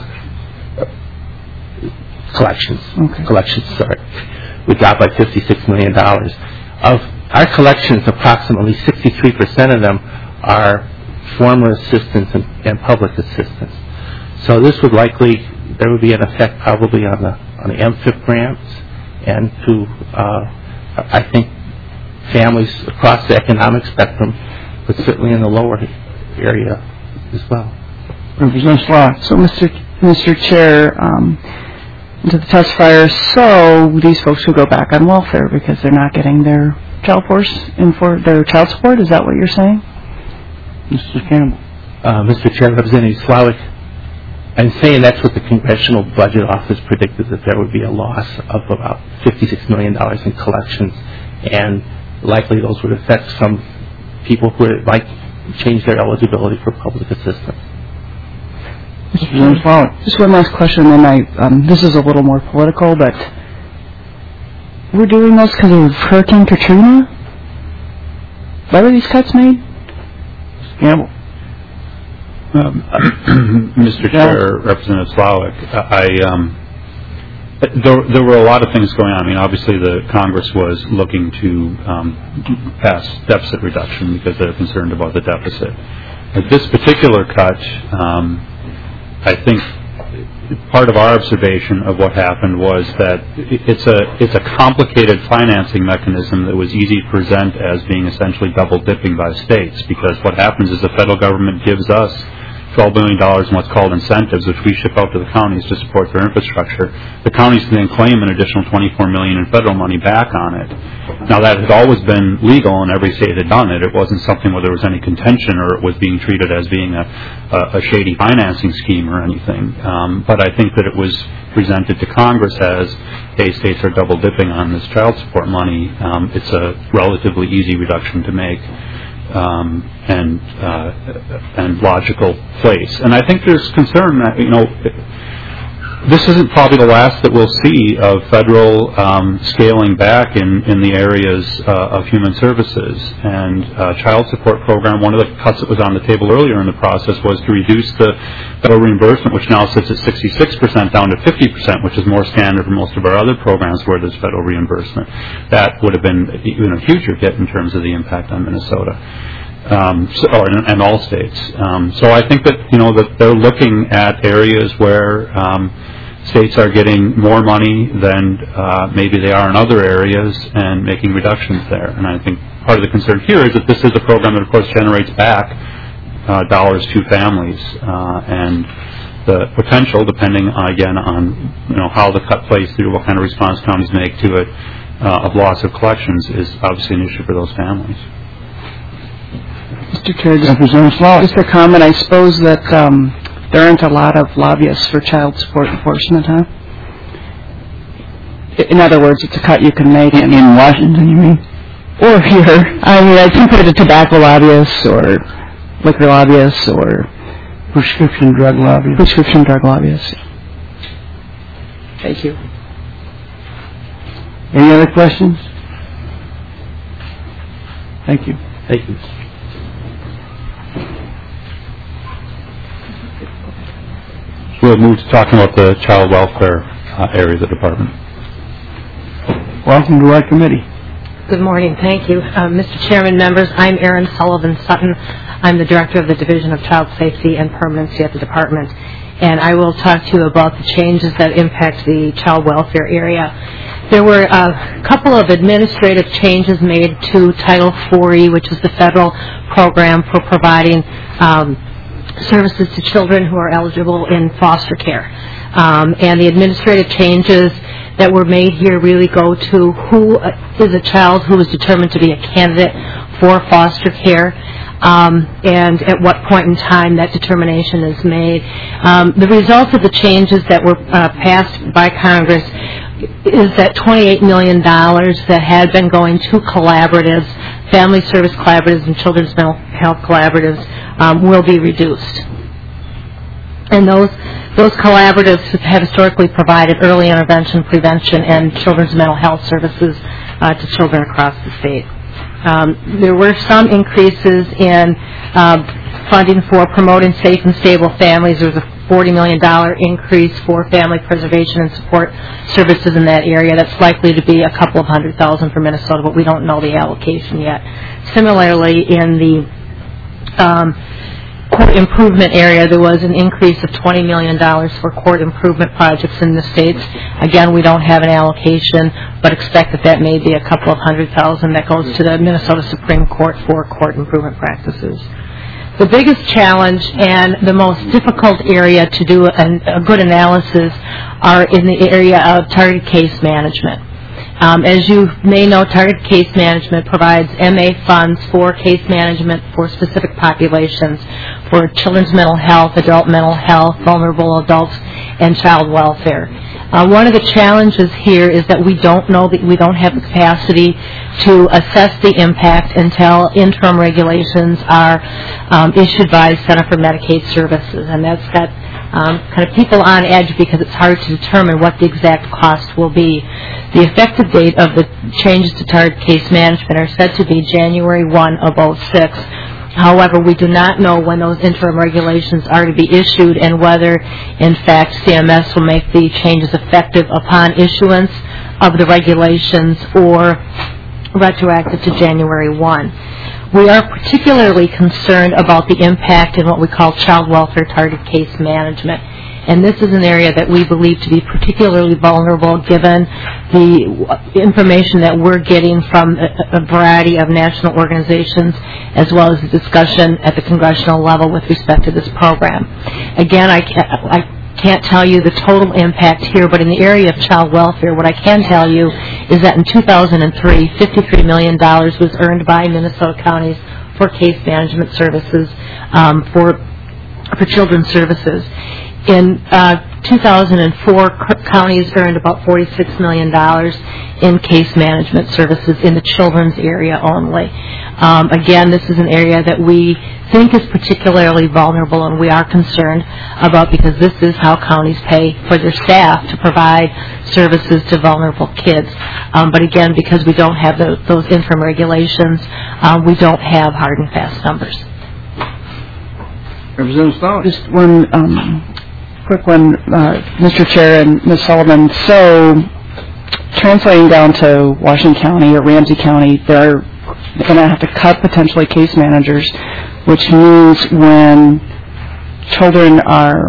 Collections. Okay. Collections, sorry. We dropped by fifty-six million dollars. Of our collections, approximately sixty-three percent of them are former assistants and, and public assistants. So this would likely, there would be an effect probably on the on the M F I P grants and to, uh, I think, families across the economic spectrum, but certainly in the lower area as well. Representative Slaw. So, Mister Mister Chair, um, to the testifier, so these folks who go back on welfare because they're not getting their child force in for their child support, is that what you're saying? Mister Campbell. Uh, Mister Chair, Representative Slawick, I'm saying that's what the Congressional Budget Office predicted, that there would be a loss of about fifty-six million dollars in collections, and likely those would affect some people who might change their eligibility for public assistance. Just one last question, and I, um, this is a little more political, but we're doing this because of Hurricane Katrina? Why were these cuts made? Campbell. Um, Mister Chair, Representative Slawick, I, um, there, there were a lot of things going on. I mean, obviously the Congress was looking to um, pass deficit reduction because they're concerned about the deficit. At this particular cut, um, I think part of our observation of what happened was that it's a it's a complicated financing mechanism that was easy to present as being essentially double dipping by states, because what happens is the federal government gives us twelve billion dollars in what's called incentives, which we ship out to the counties to support their infrastructure. The counties can then claim an additional twenty-four million dollars in federal money back on it. Now, that had always been legal, and every state had done it. It wasn't something where there was any contention or it was being treated as being a, a, a shady financing scheme or anything. Um, but I think that it was presented to Congress as, hey, states are double dipping on this child support money. Um, it's a relatively easy reduction to make. Um, and uh, and logical place. And I think there's concern that, you know, this isn't probably the last that we'll see of federal um, scaling back in, in the areas uh, of human services. And uh, child support program, one of the cuts that was on the table earlier in the process was to reduce the federal reimbursement, which now sits at sixty-six percent, down to fifty percent, which is more standard for most of our other programs where there's federal reimbursement. That would have been even a huger hit in terms of the impact on Minnesota. Um, so, or, and all states. Um, so I think that, you know, that they're looking at areas where um, states are getting more money than uh, maybe they are in other areas and making reductions there. And I think part of the concern here is that this is a program that, of course, generates back uh, dollars to families, uh, and the potential, depending uh, again on, you know, how the cut plays through, what kind of response counties make to it, uh, of loss of collections, is obviously an issue for those families. Mister Chair, just a comment. I suppose that um, there aren't a lot of lobbyists for child support enforcement, huh? In other words, it's a cut you can make. In, in Washington, you mean? Or here. I mean, I compare it to tobacco lobbyists or liquor lobbyists or prescription drug lobbyists. Prescription drug lobbyists. Thank you. Any other questions? Thank you. Thank you. We'll move to talking about the child welfare uh, area of the department. Welcome to our committee. Good morning. Thank you. Uh, Mister Chairman, members, I'm Erin Sullivan Sutton. I'm the Director of the Division of Child Safety and Permanency at the Department. And I will talk to you about the changes that impact the child welfare area. There were a couple of administrative changes made to Title four E, which is the federal program for providing um, services to children who are eligible in foster care. Um, and the administrative changes that were made here really go to who is a child who is determined to be a candidate for foster care, um, and at what point in time that determination is made. Um, the result of the changes that were uh, passed by Congress is that twenty-eight million dollars that had been going to collaboratives, family service collaboratives and children's mental health collaboratives, um, will be reduced. And those those collaboratives have historically provided early intervention, prevention, and children's mental health services uh, to children across the state. Um, there were some increases in uh, funding for promoting safe and stable families. There was a forty million dollars increase for family preservation and support services in that area. That's likely to be a couple of hundred thousand for Minnesota, but we don't know the allocation yet. Similarly, in the um, court improvement area, there was an increase of twenty million dollars for court improvement projects in the states. Again, we don't have an allocation, but expect that that may be a couple of hundred thousand that goes to the Minnesota Supreme Court for court improvement practices. The biggest challenge and the most difficult area to do an, a good analysis are in the area of targeted case management. Um, as you may know, targeted case management provides M A funds for case management for specific populations, for children's mental health, adult mental health, vulnerable adults, and child welfare. Uh, one of the challenges here is that we don't know that we don't have the capacity to assess the impact until interim regulations are um, issued by Center for Medicaid Services, and that's got um, kind of people on edge because it's hard to determine what the exact cost will be. The effective date of the changes to targeted case management are said to be January first of oh six. However, we do not know when those interim regulations are to be issued and whether, in fact, C M S will make the changes effective upon issuance of the regulations or retroactive to January first. We are particularly concerned about the impact in what we call child welfare targeted case management. And this is an area that we believe to be particularly vulnerable given the information that we're getting from a variety of national organizations as well as the discussion at the congressional level with respect to this program. Again, I can't, I can't tell you the total impact here, but in the area of child welfare, what I can tell you is that in two thousand three, fifty-three million dollars was earned by Minnesota counties for case management services, um, for, for children's services. In uh, two thousand four, counties earned about forty-six million dollars in case management services in the children's area only. Um, again, this is an area that we think is particularly vulnerable and we are concerned about because this is how counties pay for their staff to provide services to vulnerable kids. Um, but again, because we don't have the, those interim regulations, um, we don't have hard and fast numbers. Representative Stone. Just one um, quick one, uh, Mister Chair and Miz Sullivan. So, translating down to Washington County or Ramsey County, they're going to have to cut potentially case managers, which means when children are,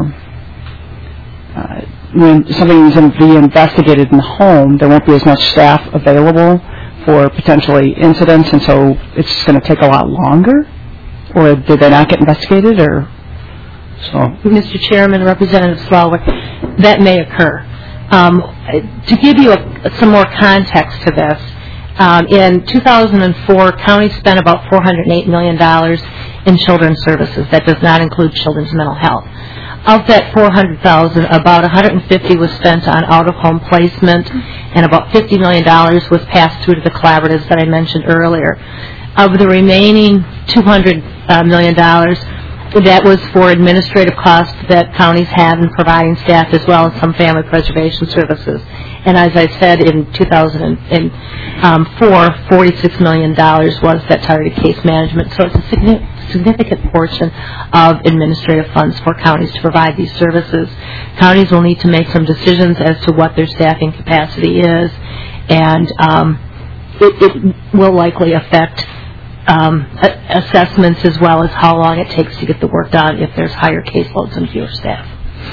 uh, when something is going to be investigated in the home, there won't be as much staff available for potentially incidents, and so it's going to take a lot longer? Or did they not get investigated, or so? Mister Chairman, Representative Slawik, that may occur. Um, to give you a, some more context to this, um, in two thousand four, counties spent about four hundred eight million dollars in children's services. That does not include children's mental health. Of that four hundred thousand dollars, about one hundred fifty was spent on out-of-home placement, and about fifty million dollars was passed through to the collaboratives that I mentioned earlier. Of the remaining two hundred million dollars, that was for administrative costs that counties have in providing staff, as well as some family preservation services. And as I said, in two thousand four, forty-six million dollars was that targeted case management. So it's a significant significant portion of administrative funds for counties to provide these services. Counties will need to make some decisions as to what their staffing capacity is, and um, it, it will likely affect um, a- assessments as well as how long it takes to get the work done if there's higher caseloads and fewer staff.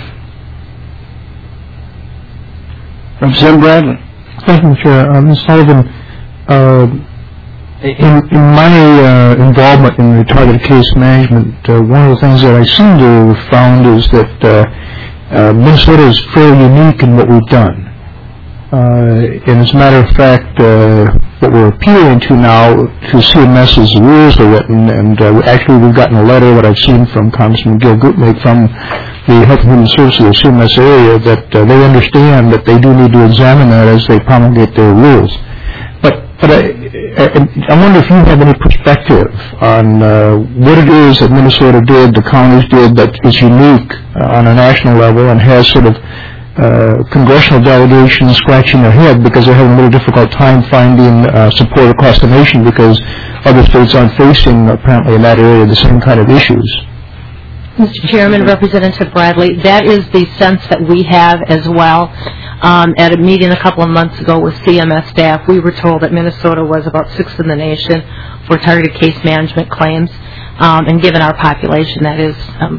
Representative Bradley. Thank you, Chair. Uh, Miz Sullivan, uh, in, in my uh, involvement in the targeted case management, uh, one of the things that I seem to have found is that uh, uh, Minnesota is fairly unique in what we've done. Uh, and as a matter of fact, uh, what we're appealing to now to C M S as the rules are written, and uh, actually we've gotten a letter that I've seen from Congressman Gil Gutnick from the Health and Human Services of C M S area that uh, they understand that they do need to examine that as they promulgate their rules. But but I, I, I wonder if you have any perspective on uh, what it is that Minnesota did, the counties did, that is unique uh, on a national level and has sort of uh, congressional delegations scratching their head because they're having a little difficult time finding uh, support across the nation because other states aren't facing, apparently in that area, the same kind of issues. Mister Chairman, Representative Bradley, that is the sense that we have as well. Um, at a meeting a couple of months ago with C M S staff, we were told that Minnesota was about sixth in the nation for targeted case management claims, um, and given our population, that is um,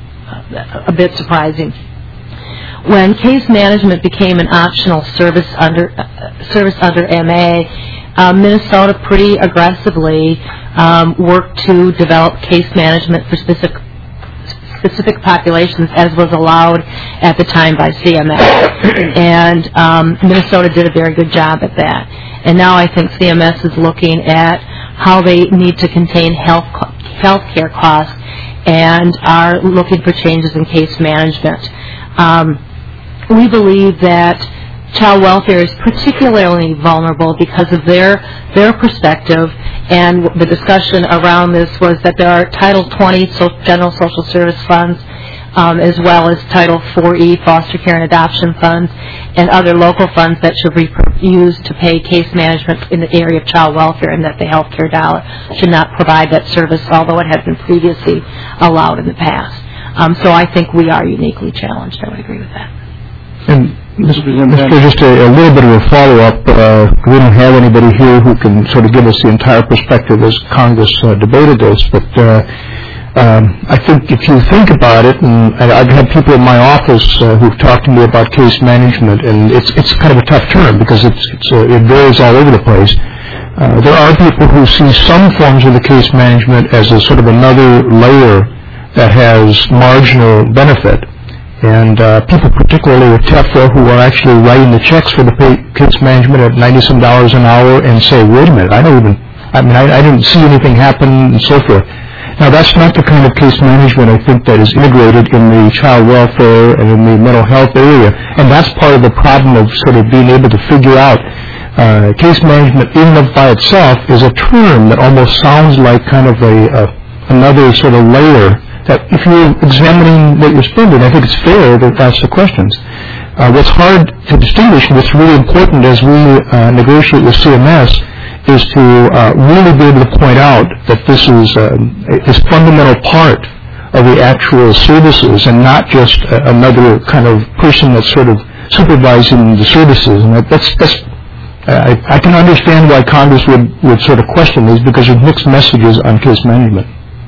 a bit surprising. When case management became an optional service under uh, service under M A, uh, Minnesota pretty aggressively um, worked to develop case management for specific specific populations as was allowed at the time by C M S. And um, Minnesota did a very good job at that. And now I think C M S is looking at how they need to contain health health care costs and are looking for changes in case management. Um, we believe that child welfare is particularly vulnerable because of their their perspective, and the discussion around this was that there are Title twenty so general social service funds, um, as well as Title four E foster care and adoption funds, and other local funds that should be used to pay case management in the area of child welfare, and that the health care dollar should not provide that service, although it has been previously allowed in the past. Um, so I think we are uniquely challenged. I would agree with that. And Mister just a, a little bit of a follow-up. Uh, we don't have anybody here who can sort of give us the entire perspective as Congress uh, debated this, but uh, um, I think if you think about it, and I've had people in my office uh, who've talked to me about case management, and it's it's kind of a tough term because it's, it's uh, it varies all over the place. Uh, there are people who see some forms of the case management as a sort of another layer that has marginal benefit. And uh, people, particularly with TEFRA, who are actually writing the checks for the pay, case management at ninety-some dollars an hour, and say, "Wait a minute, I don't even, I mean, I, I didn't see anything happen," and so forth. Now, that's not the kind of case management I think that is integrated in the child welfare and in the mental health area, and that's part of the problem of sort of being able to figure out uh, case management in and of by itself is a term that almost sounds like kind of a, a another sort of layer. That if you're examining what you're spending, I think it's fair to ask the questions. Uh, what's hard to distinguish, and what's really important as we uh, negotiate with C M S, is to uh, really be able to point out that this is uh, a fundamental part of the actual services and not just uh, another kind of person that's sort of supervising the services. And that, that's, that's uh, I, I can understand why Congress would, would sort of question these because of mixed messages on case management.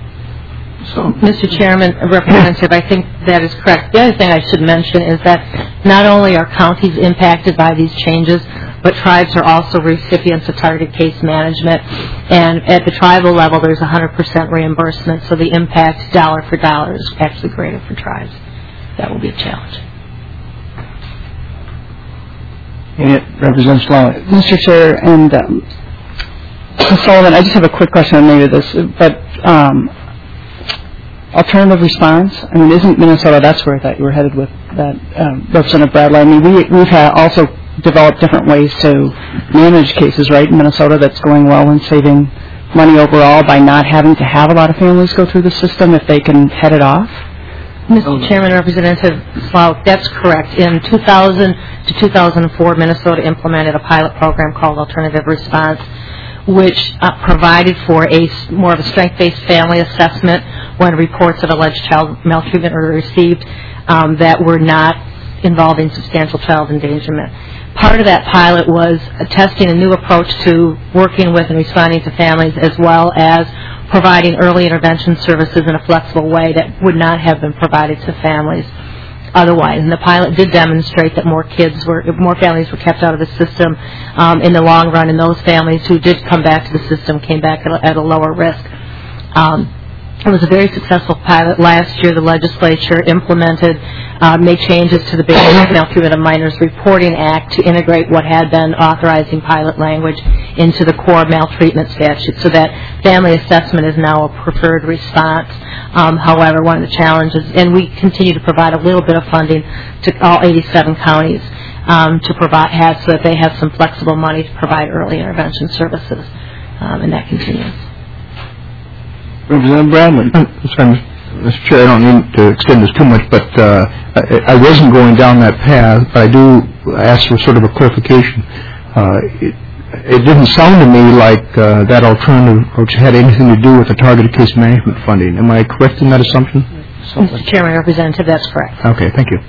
So, Mister Chairman, Representative, I think that is correct. The other thing I should mention is that not only are counties impacted by these changes, but tribes are also recipients of targeted case management. And at the tribal level, there's one hundred percent reimbursement, so the impact dollar for dollar is actually greater for tribes. That will be a challenge. And Representative Slavic. Mister Chair, and um, Miz Sullivan, I just have a quick question on maybe this, but um, alternative response? I mean, isn't Minnesota, that's where I thought you were headed with that, um, Representative Bradley. I mean, we, we've had also developed different ways to manage cases, right, in Minnesota that's going well and saving money overall by not having to have a lot of families go through the system if they can head it off? Mister Chairman, Representative Slauk, that's correct. In two thousand to two thousand four, Minnesota implemented a pilot program called Alternative Response, which uh, provided for a more of a strength-based family assessment when reports of alleged child maltreatment were received um, that were not involving substantial child endangerment. Part of that pilot was uh, testing a new approach to working with and responding to families, as well as providing early intervention services in a flexible way that would not have been provided to families otherwise. And the pilot did demonstrate that more kids were, more families were kept out of the system um, in the long run, and those families who did come back to the system came back at a, at a lower risk. Um, It was a very successful pilot. Last year, the legislature implemented, uh, made changes to the Basic Maltreatment of Minors Reporting Act to integrate what had been authorizing pilot language into the core maltreatment statute, so that family assessment is now a preferred response. Um, however, one of the challenges, and we continue to provide a little bit of funding to all eighty-seven counties um, to provide, have, so that they have some flexible money to provide early intervention services, um, and that continues. Representative Bradley. Sorry, Mister Chair, I don't mean to extend this too much, but uh, I, I wasn't going down that path, but I do ask for sort of a clarification. Uh, it, it didn't sound to me like uh, that alternative approach had anything to do with the targeted case management funding. Am I correct in that assumption? Mister Chairman, Representative, that's correct. Okay, thank you.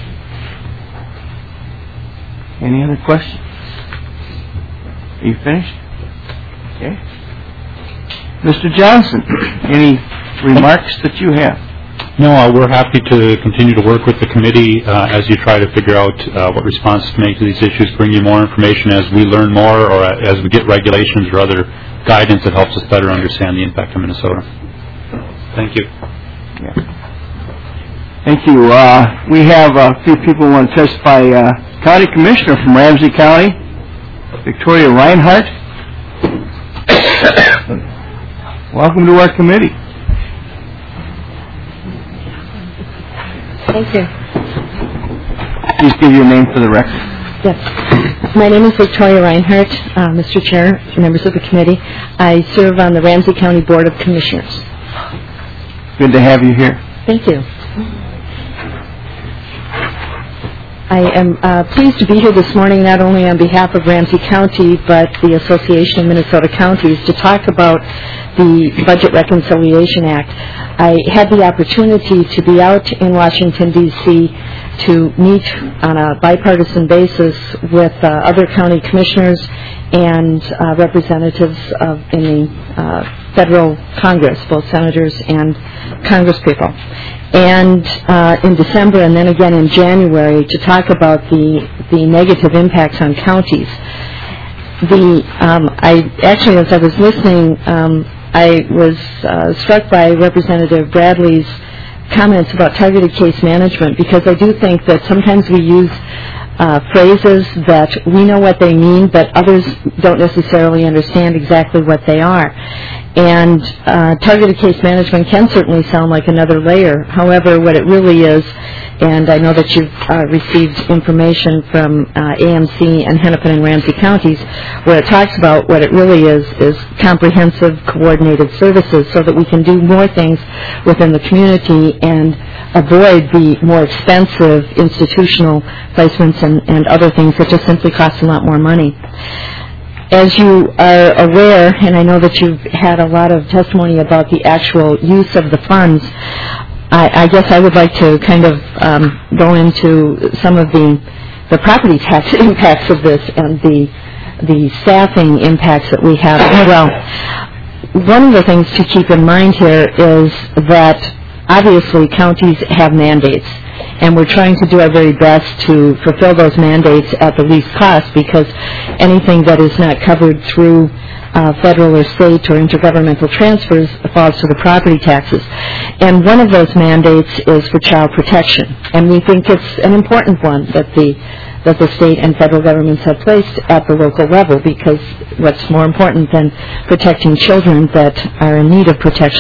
Any other questions? Are you finished? Okay. Mister Johnson, any remarks that you have? No, uh, we're happy to continue to work with the committee uh, as you try to figure out uh, what response to make to these issues, bring you more information as we learn more or as we get regulations or other guidance that helps us better understand the impact of Minnesota. Thank you. Yeah. Thank you. Uh, we have a few people who want to testify. Uh, County Commissioner from Ramsey County, Victoria Reinhardt. Welcome to our committee. Thank you. Please give your name for the record. Yes. My name is Victoria Reinhardt, uh, Mister Chair, members of the committee. I serve on the Ramsey County Board of Commissioners. Good to have you here. Thank you. I am uh, pleased to be here this morning, not only on behalf of Ramsey County, but the Association of Minnesota Counties, to talk about the Budget Reconciliation Act. I had the opportunity to be out in Washington, D C to meet on a bipartisan basis with uh, other county commissioners and uh, representatives of, in the uh, federal Congress, both senators and congresspeople. And uh, in December and then again in January to talk about the, the negative impacts on counties. The um, I actually, as I was listening, um, I was uh, struck by Representative Bradley's comments about targeted case management, because I do think that sometimes we use uh, phrases that we know what they mean, but others don't necessarily understand exactly what they are. And uh, targeted case management can certainly sound like another layer. However, what it really is, and I know that you've uh, received information from uh, A M C and Hennepin and Ramsey counties, where it talks about what it really is, is comprehensive coordinated services, so that we can do more things within the community and avoid the more expensive institutional placements and, and other things that just simply cost a lot more money. As you are aware, and I know that you've had a lot of testimony about the actual use of the funds, I, I guess I would like to kind of um, go into some of the, the property tax impacts of this and the, the staffing impacts that we have as well. One of the things to keep in mind here is that obviously counties have mandates, and we're trying to do our very best to fulfill those mandates at the least cost, because anything that is not covered through uh, federal or state or intergovernmental transfers falls to the property taxes. And one of those mandates is for child protection, and we think it's an important one that the that the state and federal governments have placed at the local level, because what's more important than protecting children that are in need of protection?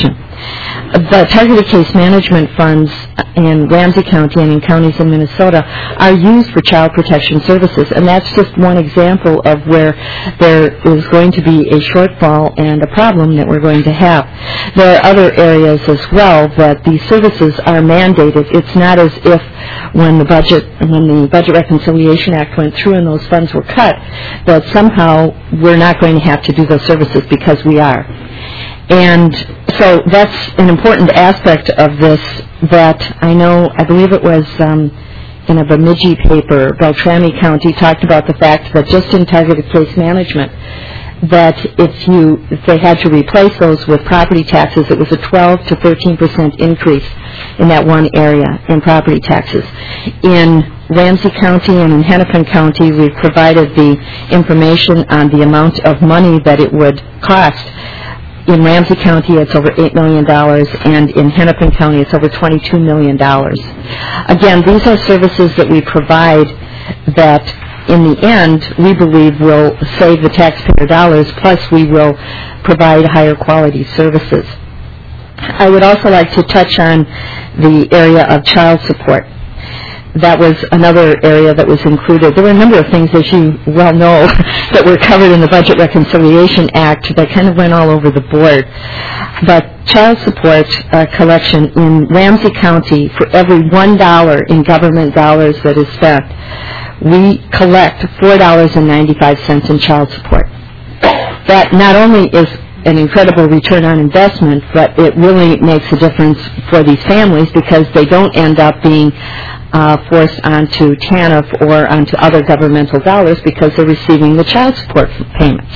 The targeted case management funds in Ramsey County and in counties in Minnesota are used for child protection services, and that's just one example of where there is going to be a shortfall and a problem that we're going to have. There are other areas as well that these services are mandated. It's not as if when the budget when the Budget Reconciliation Act went through and those funds were cut, that somehow we're not going to have to do those services, because we are. And so that's an important aspect of this that I know, I believe it was um, in a Bemidji paper, Beltrami County talked about the fact that just in targeted case management, that if you if they had to replace those with property taxes, it was a twelve to thirteen percent increase in that one area in property taxes. In Ramsey County and in Hennepin County, we've provided the information on the amount of money that it would cost. In Ramsey County, it's over eight million dollars, and in Hennepin County, it's over twenty-two million dollars. Again, these are services that we provide that in the end, we believe will save the taxpayer dollars, plus we will provide higher quality services. I would also like to touch on the area of child support. That was another area that was included. There were a number of things, as you well know, that were covered in the Budget Reconciliation Act that kind of went all over the board. But child support uh, collection in Ramsey County, for every one dollar in government dollars that is spent, we collect four dollars and ninety-five cents in child support. That not only is an incredible return on investment, but it really makes a difference for these families, because they don't end up being uh, forced onto TANF or onto other governmental dollars, because they're receiving the child support payments.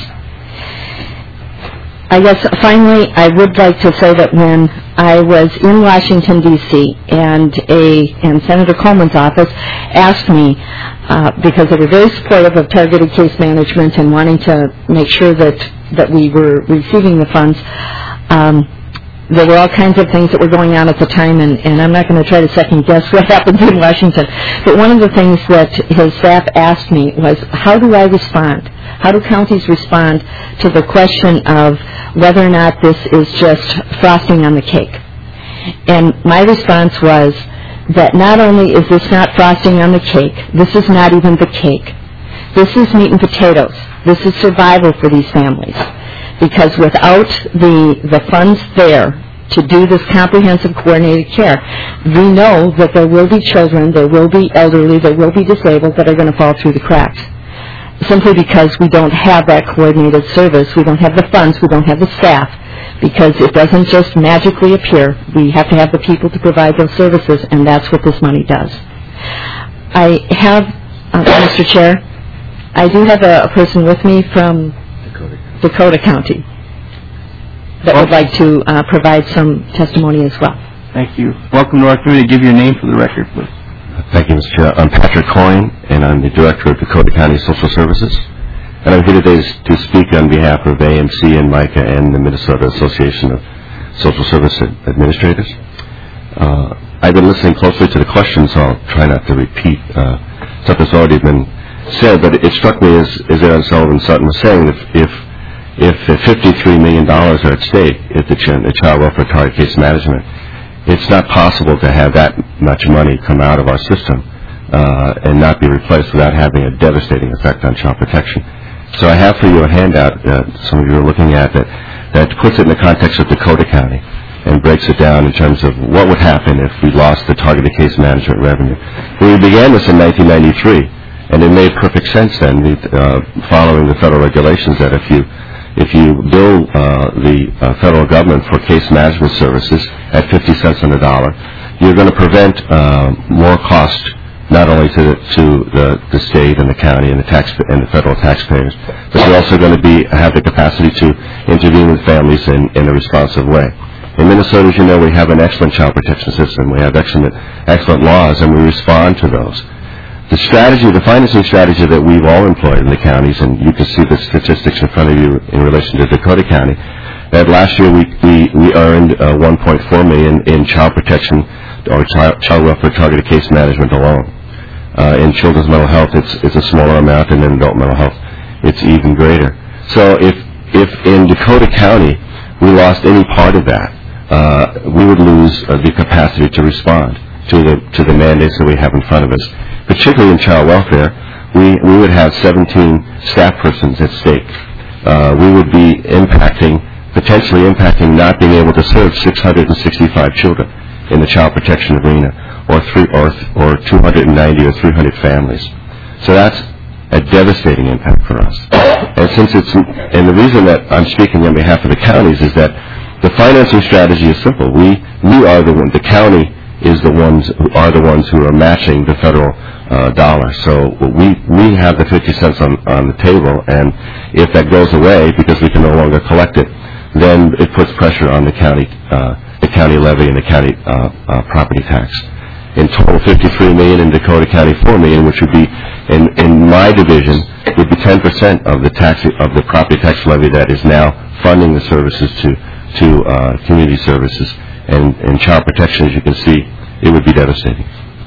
I guess finally I would like to say that when I was in Washington, D C, and a and Senator Coleman's office asked me, uh, because they were very supportive of targeted case management and wanting to make sure that, that we were receiving the funds, um, there were all kinds of things that were going on at the time, and, and I'm not going to try to second guess what happens in Washington. But one of the things that his staff asked me was, how do I respond? How do counties respond to the question of whether or not this is just frosting on the cake? And my response was that not only is this not frosting on the cake, this is not even the cake. This is meat and potatoes. This is survival for these families. Because without the, the funds there to do this comprehensive coordinated care, we know that there will be children, there will be elderly, there will be disabled that are going to fall through the cracks. Simply because we don't have that coordinated service, we don't have the funds, we don't have the staff, because it doesn't just magically appear. We have to have the people to provide those services, and that's what this money does. I have, uh, Mister Chair, I do have a, a person with me from Dakota, Dakota County that would like to uh, provide some testimony as well. Thank you. Welcome to our committee. Give your name for the record, please. Thank you, Mister Chair. I'm Patrick Coyne, and I'm the Director of Dakota County Social Services. And I'm here today to speak on behalf of A M C and MICA and the Minnesota Association of Social Service Administrators. Uh, I've been listening closely to the questions, so I'll try not to repeat uh, stuff that's already been said, but it struck me as, as Aaron Sullivan Sutton was saying, if if, if fifty-three million dollars are at stake at the, ch- the Child Welfare Target Case Management, it's not possible to have that much money come out of our system uh, and not be replaced without having a devastating effect on child protection. So I have for you a handout that some of you are looking at that, that puts it in the context of Dakota County and breaks it down in terms of what would happen if we lost the targeted case management revenue. We began this in nineteen ninety-three, and it made perfect sense then, uh, following the federal regulations, that if you If you bill uh, the uh, federal government for case management services at fifty cents on the dollar, you're going to prevent uh, more cost not only to, the, to the, the state and the county and the tax and the federal taxpayers, but you're also going to be have the capacity to intervene with families in, in a responsive way. In Minnesota, as you know, we have an excellent child protection system. We have excellent excellent laws, and we respond to those. The strategy, the financing strategy that we've all employed in the counties, and you can see the statistics in front of you in relation to Dakota County, that last year we we, we earned uh, one point four million dollars in child protection or child, child welfare targeted case management alone. Uh, in children's mental health, it's it's a smaller amount, and in adult mental health, it's even greater. So if if in Dakota County we lost any part of that, uh, we would lose uh, the capacity to respond to the to the mandates that we have in front of us. Particularly in child welfare, we, we would have seventeen staff persons at stake. Uh, we would be impacting, potentially impacting not being able to serve six hundred sixty-five children in the child protection arena, or three or or two hundred ninety or three hundred families. So that's a devastating impact for us. And since it's, and the reason that I'm speaking on behalf of the counties is that the financing strategy is simple. We we are the one, the county is the ones who are the ones who are matching the federal uh, dollar. So we we have the fifty cents on on the table, and if that goes away because we can no longer collect it, then it puts pressure on the county uh, the county levy and the county uh, uh, property tax. In total, fifty-three million dollars, in Dakota County, four million dollars, which would be, in, in my division, would be ten percent of the tax of the property tax levy that is now funding the services to to uh, community services. And, and child protection, as you can see, it would be devastating.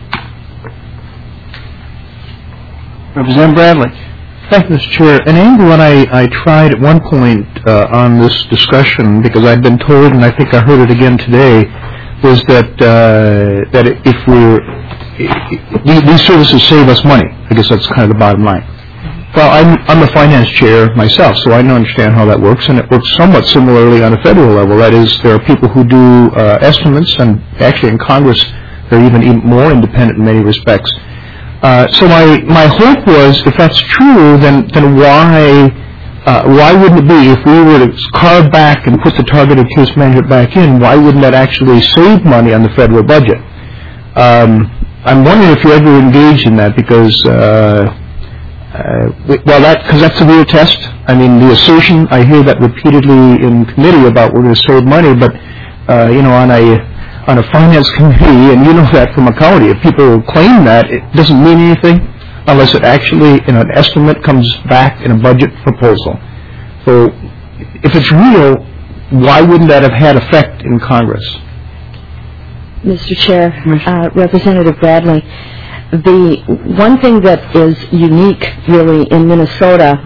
Representative Bradley. Thank you, Mister Chair. An angle that I, I tried at one point uh, on this discussion, because I'd been told, and I think I heard it again today, was that uh, that if we're if these services save us money. I guess that's kind of the bottom line. Well, I'm I'm a finance chair myself, so I understand how that works, and it works somewhat similarly on a federal level. That is, there are people who do uh, estimates, and actually in Congress they're even, even more independent in many respects. Uh, so my my hope was, if that's true, then then why uh, why wouldn't it be, if we were to carve back and put the targeted case management back in, why wouldn't that actually save money on the federal budget? Um, I'm wondering if you ever engaged in that, because uh, uh, well, that because that's a real test. I mean, the assertion, I hear that repeatedly in committee about we're going to save money, but uh, you know, on a on a finance committee, and you know that from a county, if people claim that, it doesn't mean anything unless it actually, in an estimate, comes back in a budget proposal. So, if it's real, why wouldn't that have had effect in Congress? Mister Chair, uh, Representative Bradley, the one thing that is unique, really, in Minnesota,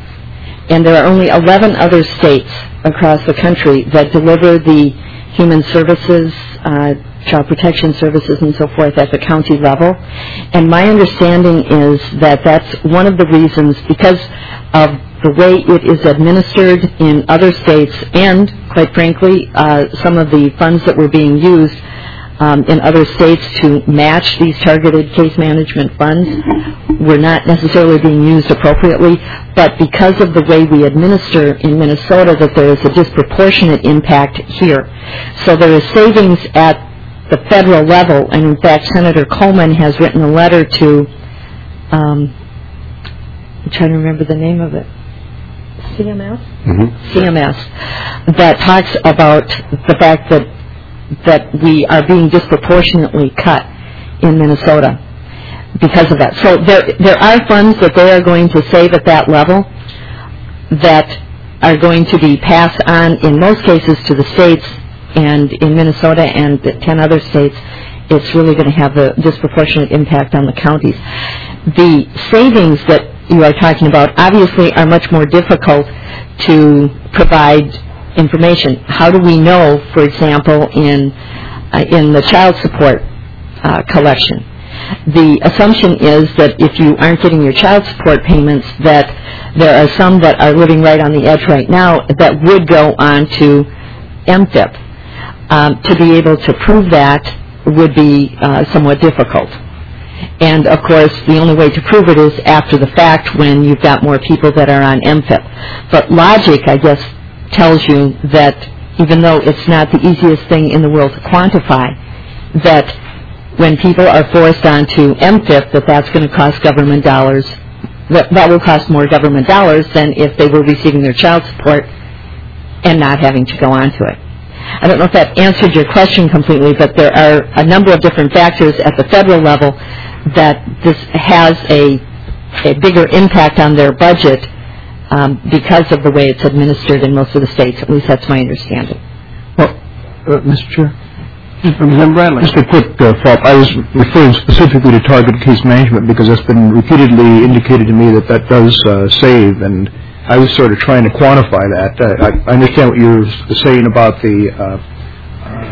and there are only eleven other states across the country that deliver the human services, uh, child protection services, and so forth at the county level. And my understanding is that that's one of the reasons, because of the way it is administered in other states, and, quite frankly, uh, some of the funds that were being used um, in other states to match these targeted case management funds were not necessarily being used appropriately, but because of the way we administer in Minnesota, that there is a disproportionate impact here. So there is savings at the federal level, and in fact Senator Coleman has written a letter to, um, I'm trying to remember the name of it, C M S? Mm-hmm. C M S, that talks about the fact that that we are being disproportionately cut in Minnesota because of that. So there there are funds that they are going to save at that level that are going to be passed on, in most cases, to the states, and in Minnesota and the ten other states, it's really going to have a disproportionate impact on the counties. The savings that you are talking about obviously are much more difficult to provide information. How do we know, for example, in uh, in the child support uh, collection? The assumption is that if you aren't getting your child support payments, that there are some that are living right on the edge right now that would go on to M F I P. Um, to be able to prove that would be uh, somewhat difficult. And, of course, the only way to prove it is after the fact, when you've got more people that are on M F I P. But logic, I guess, tells you that even though it's not the easiest thing in the world to quantify, that when people are forced onto M F I P, that that's going to cost government dollars, that, that will cost more government dollars than if they were receiving their child support and not having to go onto it. I don't know if that answered your question completely, but there are a number of different factors at the federal level that this has a, a bigger impact on their budget um, because of the way it's administered in most of the states. At least that's my understanding. Well, uh, Mister Chair? Representative Bradley. Just a quick uh, follow-up. I was referring specifically to targeted case management because that's been repeatedly indicated to me that that does uh, save, and I was sort of trying to quantify that. Uh, I, I understand what you're saying about the uh,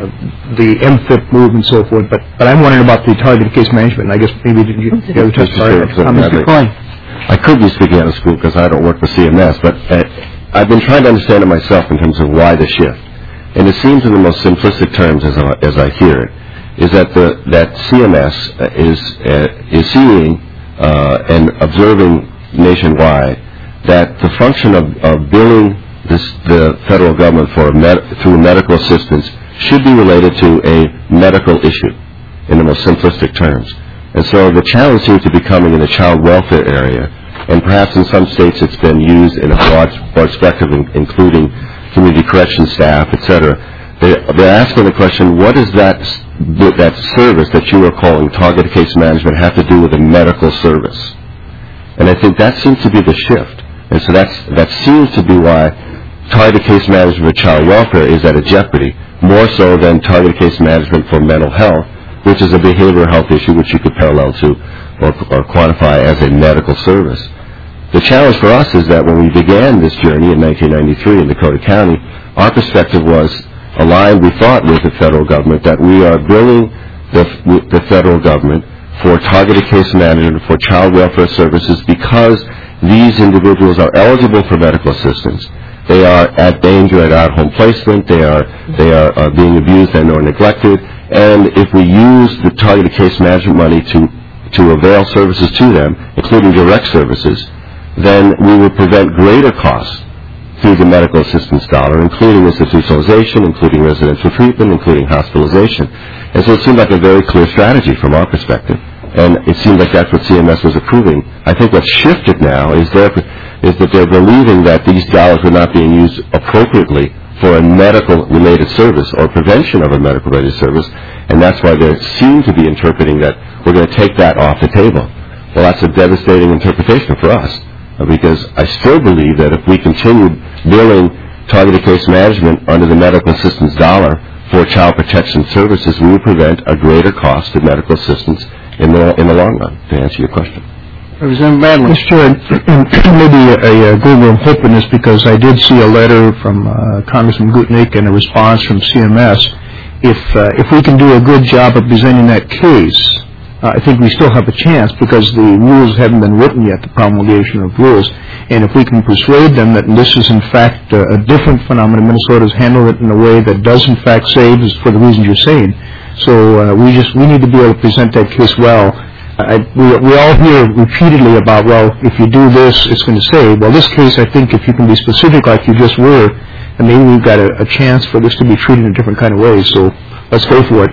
the M F I P move and so forth, but but I'm wondering about the targeted case management. I guess maybe did you you have a testimony? Mister Coyne. I could be speaking out of school because I don't work for C M S, but uh, I've been trying to understand it myself in terms of why the shift. And it seems in the most simplistic terms, as I, as I hear it, is that the that C M S is uh, is seeing uh, and observing nationwide that the function of, of billing this, the federal government for med, through medical assistance should be related to a medical issue in the most simplistic terms. And so the challenge seems to be coming in the child welfare area, and perhaps in some states it's been used in a broad, broad spectrum, including community correction staff, et cetera. They, they're asking the question, what does that, that service that you are calling targeted case management have to do with a medical service? And I think that seems to be the shift. And so that's, that seems to be why targeted case management for child welfare is at a jeopardy, more so than targeted case management for mental health, which is a behavioral health issue which you could parallel to or, or quantify as a medical service. The challenge for us is that when we began this journey in nineteen ninety-three in Dakota County, our perspective was aligned, we thought, with the federal government, that we are billing the, the federal government for targeted case management for child welfare services because these individuals are eligible for medical assistance. They are at danger at out-home placement. They are they are uh, being abused and or neglected. And if we use the targeted case management money to to avail services to them, including direct services, then we will prevent greater costs through the medical assistance dollar, including institutionalization, including residential treatment, including hospitalization. And so it seemed like a very clear strategy from our perspective. And it seemed like that's what C M S was approving. I think what's shifted now is, their, is that they're believing that these dollars are not being used appropriately for a medical-related service or prevention of a medical-related service, and that's why they seem to be interpreting that we're going to take that off the table. Well, that's a devastating interpretation for us, because I still believe that if we continue billing targeted case management under the medical assistance dollar for child protection services, we would prevent a greater cost of medical assistance in the in the long run, to answer your question. Representative Madlin. Mister Maybe a, a glimmer of hope in this, because I did see a letter from uh, Congressman Gutnick and a response from C M S. If uh, if we can do a good job of presenting that case, uh, I think we still have a chance, because the rules haven't been written yet, the promulgation of rules. And if we can persuade them that this is in fact uh, a different phenomenon, Minnesota's handled it in a way that does in fact save, is for the reasons you're saying. So uh, we just we need to be able to present that case well. I, we, we all hear repeatedly about, well, if you do this, it's going to save. Well, this case, I think, if you can be specific like you just were, and maybe we've got a, a chance for this to be treated in a different kind of way. So let's go for it.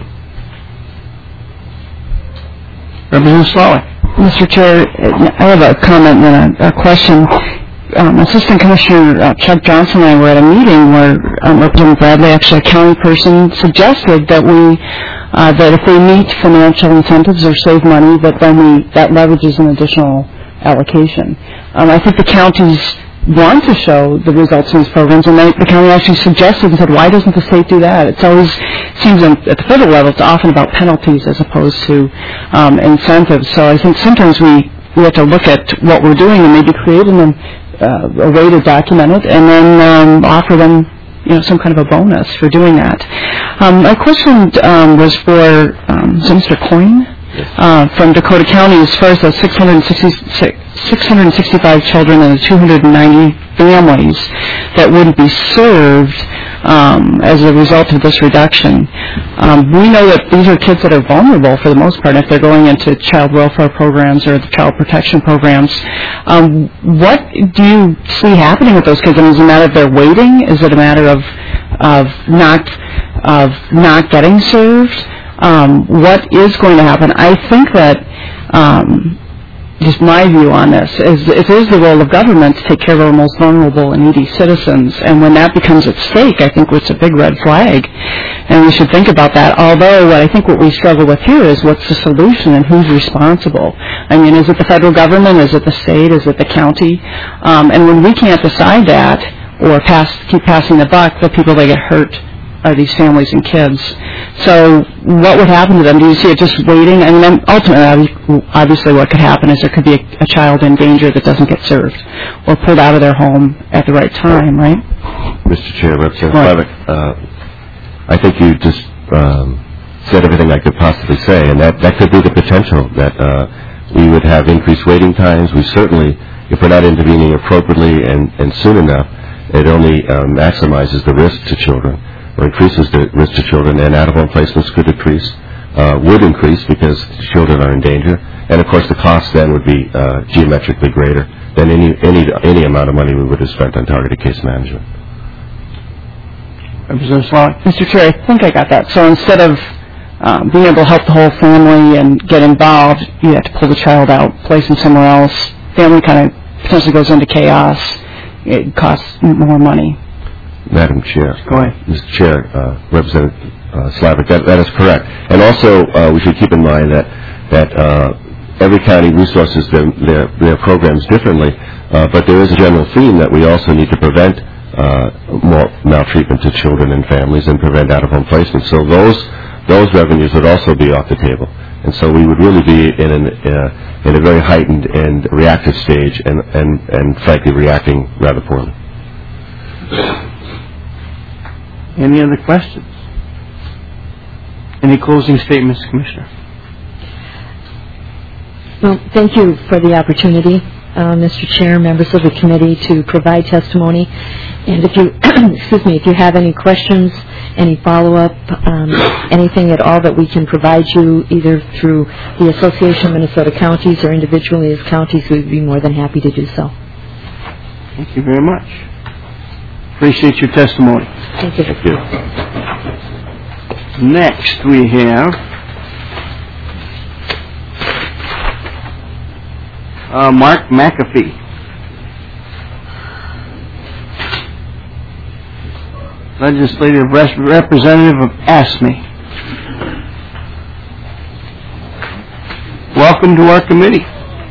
Representative Slawik. Mister Chair, I have a comment and a, a question. Um, Assistant Commissioner uh, Chuck Johnson and I were at a meeting where um, Representative Bradley, actually a county person, suggested that we, uh, that if we meet financial incentives or save money, that then we, that leverages an additional allocation. Um, I think the counties want to show the results in these programs, and they, the county actually suggested and said, why doesn't the state do that? It's always, seems at the federal level, it's often about penalties as opposed to um, incentives. So I think sometimes we, we have to look at what we're doing and maybe creating them Uh, a way to document it, and then um, offer them, you know, some kind of a bonus for doing that. Um, my question um, was for um, Mister Coyne uh, from Dakota County, as far as the six hundred sixty-five children and the two hundred ninety families that wouldn't be served um, as a result of this reduction. Um, we know that these are kids that are vulnerable for the most part if they're going into child welfare programs or the child protection programs. Um, what do you see happening with those kids? I mean, is it a matter of they're waiting? Is it a matter of of not of not getting served? Um, what is going to happen? I think that um, just my view on this is it is the role of government to take care of our most vulnerable and needy citizens, and when that becomes at stake, I think it's a big red flag, and we should think about that. Although what I think what we struggle with here is what's the solution and who's responsible. I mean, is it the federal government? Is it the state? Is it the county? Um, and when we can't decide that or pass, keep passing the buck, the people that get hurt are these families and kids. So what would happen to them? Do you see it just waiting? I mean, ultimately, obviously what could happen is there could be a, a child in danger that doesn't get served or pulled out of their home at the right time, right? Mister Chair, Representative Slavic, uh, I think you just um, said everything I could possibly say, and that, that could be the potential, that uh, we would have increased waiting times. We certainly, if we're not intervening appropriately and, and soon enough, it only uh, maximizes the risk to children, or increases the risk to children, and out-of-home placements could increase, uh, would increase because children are in danger, and of course the cost then would be uh, geometrically greater than any, any, any amount of money we would have spent on targeted case management. Representative Slavic? Mister Chair, I think I got that. So instead of um, being able to help the whole family and get involved, you have to pull the child out, place him somewhere else. Family kind of potentially goes into chaos. It costs more money. Madam Chair. Go ahead. Mister Chair, uh, Representative uh, Slavic, that, that is correct. And also, uh, we should keep in mind that that uh, every county resources their, their, their programs differently, uh, but there is a general theme that we also need to prevent uh, more maltreatment to children and families and prevent out-of-home placement. So those those revenues would also be off the table. And so we would really be in, an, uh, in a very heightened and reactive stage and, and, and frankly reacting rather poorly. Any other questions? Any closing statements, Commissioner? Well, thank you for the opportunity, uh, Mister Chair, members of the committee, to provide testimony. And if you, excuse me, if you have any questions, any follow-up, um, anything at all that we can provide you, either through the Association of Minnesota Counties or individually as counties, we'd be more than happy to do so. Thank you very much. Appreciate your testimony. Thank you. Thank you. Next, we have uh, Mark McAfee. Legislative res- Representative of ASME. Welcome to our committee.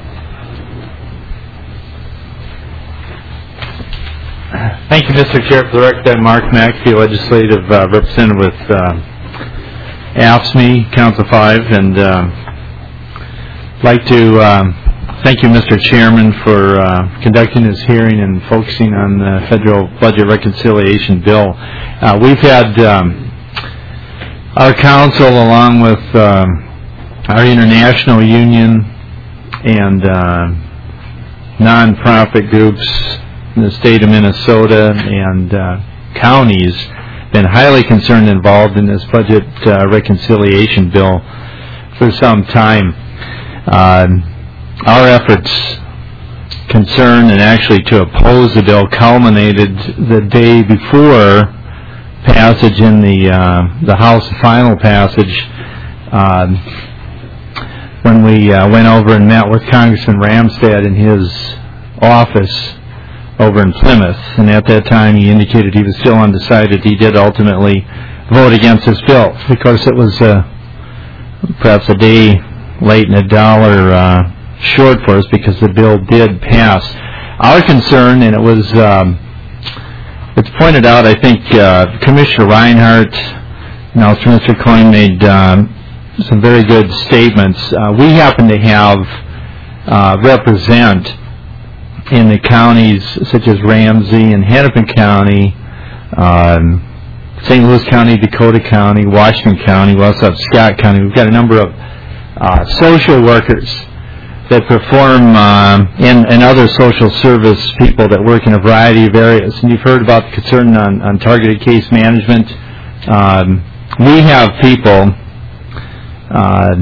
Thank you, Mister Chair. For the record, I'm Mark McAfee, Legislative uh, Representative with uh, AFSCME, Council five, and uh, I'd like to um, thank you, Mister Chairman, for uh, conducting this hearing and focusing on the Federal Budget Reconciliation Bill. Uh, we've had um, our council, along with um, our international union and uh, nonprofit groups in the state of Minnesota and uh, counties, been highly concerned and involved in this budget uh, reconciliation bill for some time. Uh, our efforts concern and actually to oppose the bill culminated the day before passage in the uh, the House final passage, uh, when we uh, went over and met with Congressman Ramstad in his office over in Plymouth, and at that time he indicated he was still undecided. He did ultimately vote against this bill because it was uh, perhaps a day late and a dollar uh, short for us, because the bill did pass. Our concern, and it was um, it's pointed out, I think uh, Commissioner Reinhardt and also Mister Coyne made um, some very good statements. Uh, we happen to have uh, represent in the counties such as Ramsey and Hennepin County, um, Saint Louis County, Dakota County, Washington County. We also have Scott County. We've got a number of uh, social workers that perform, uh, and, and other social service people that work in a variety of areas. And you've heard about the concern on, on targeted case management. Um, we have people, uh,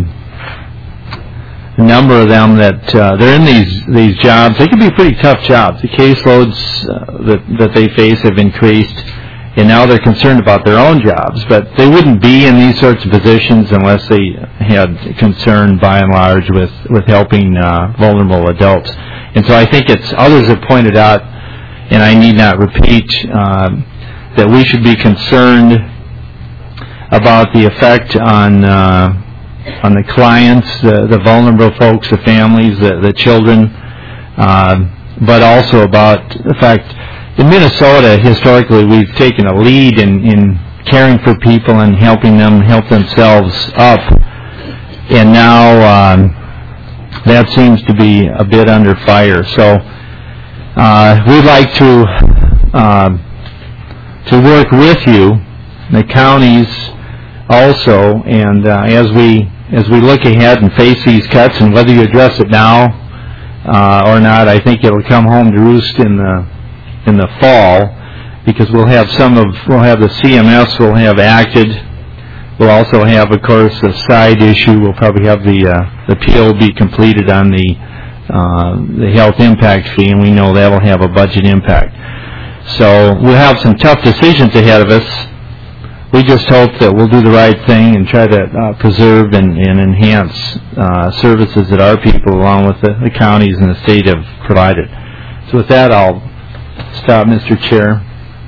a number of them that uh, they're in these these jobs. They can be pretty tough jobs. The caseloads uh, that that they face have increased, and now they're concerned about their own jobs. But they wouldn't be in these sorts of positions unless they had concern, by and large, with with helping uh, vulnerable adults. And so I think it's others have pointed out, and I need not repeat, uh, that we should be concerned about the effect on. Uh, on the clients, the, the vulnerable folks, the families, the, the children, uh, but also about the fact in Minnesota, historically, we've taken a lead in, in caring for people and helping them help themselves up, and now um, that seems to be a bit under fire. So uh, we'd like to uh, to work with you, the counties, also. And uh, as we as we look ahead and face these cuts, and whether you address it now uh, or not, I think it'll come home to roost in the in the fall, because we'll have some of we'll have the C M S will have acted. We'll also have, of course, a side issue. We'll probably have the uh, the appeal be completed on the uh, the health impact fee, and we know that will have a budget impact. So we'll have some tough decisions ahead of us. We just hope that we'll do the right thing and try to uh, preserve and, and enhance uh, services that our people, along with the, the counties and the state, have provided. So with that, I'll stop, Mister Chair,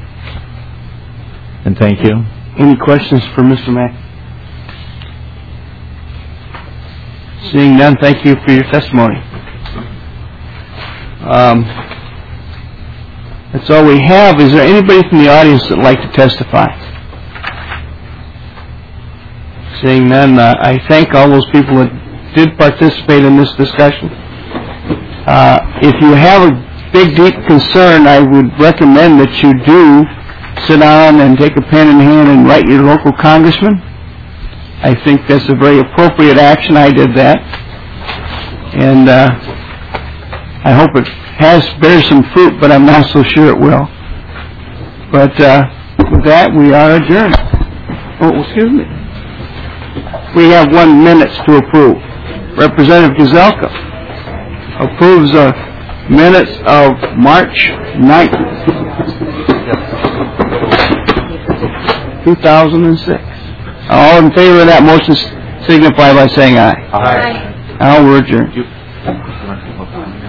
and thank you. Any questions for Mister Mack? Seeing none, thank you for your testimony. Um, that's all we have. Is there anybody from the audience that would like to testify? Seeing none, uh, I thank all those people that did participate in this discussion. Uh, if you have a big, deep concern, I would recommend that you do sit down and take a pen in hand and write your local congressman. I think that's a very appropriate action. I did that. And uh, I hope it has bears some fruit, but I'm not so sure it will. But uh, with that, we are adjourned. Oh, excuse me. We have one minute to approve. Representative Gazelka approves the minutes of March ninth, two thousand six. All in favor of that motion signify by saying aye. Aye. Now we're adjourned.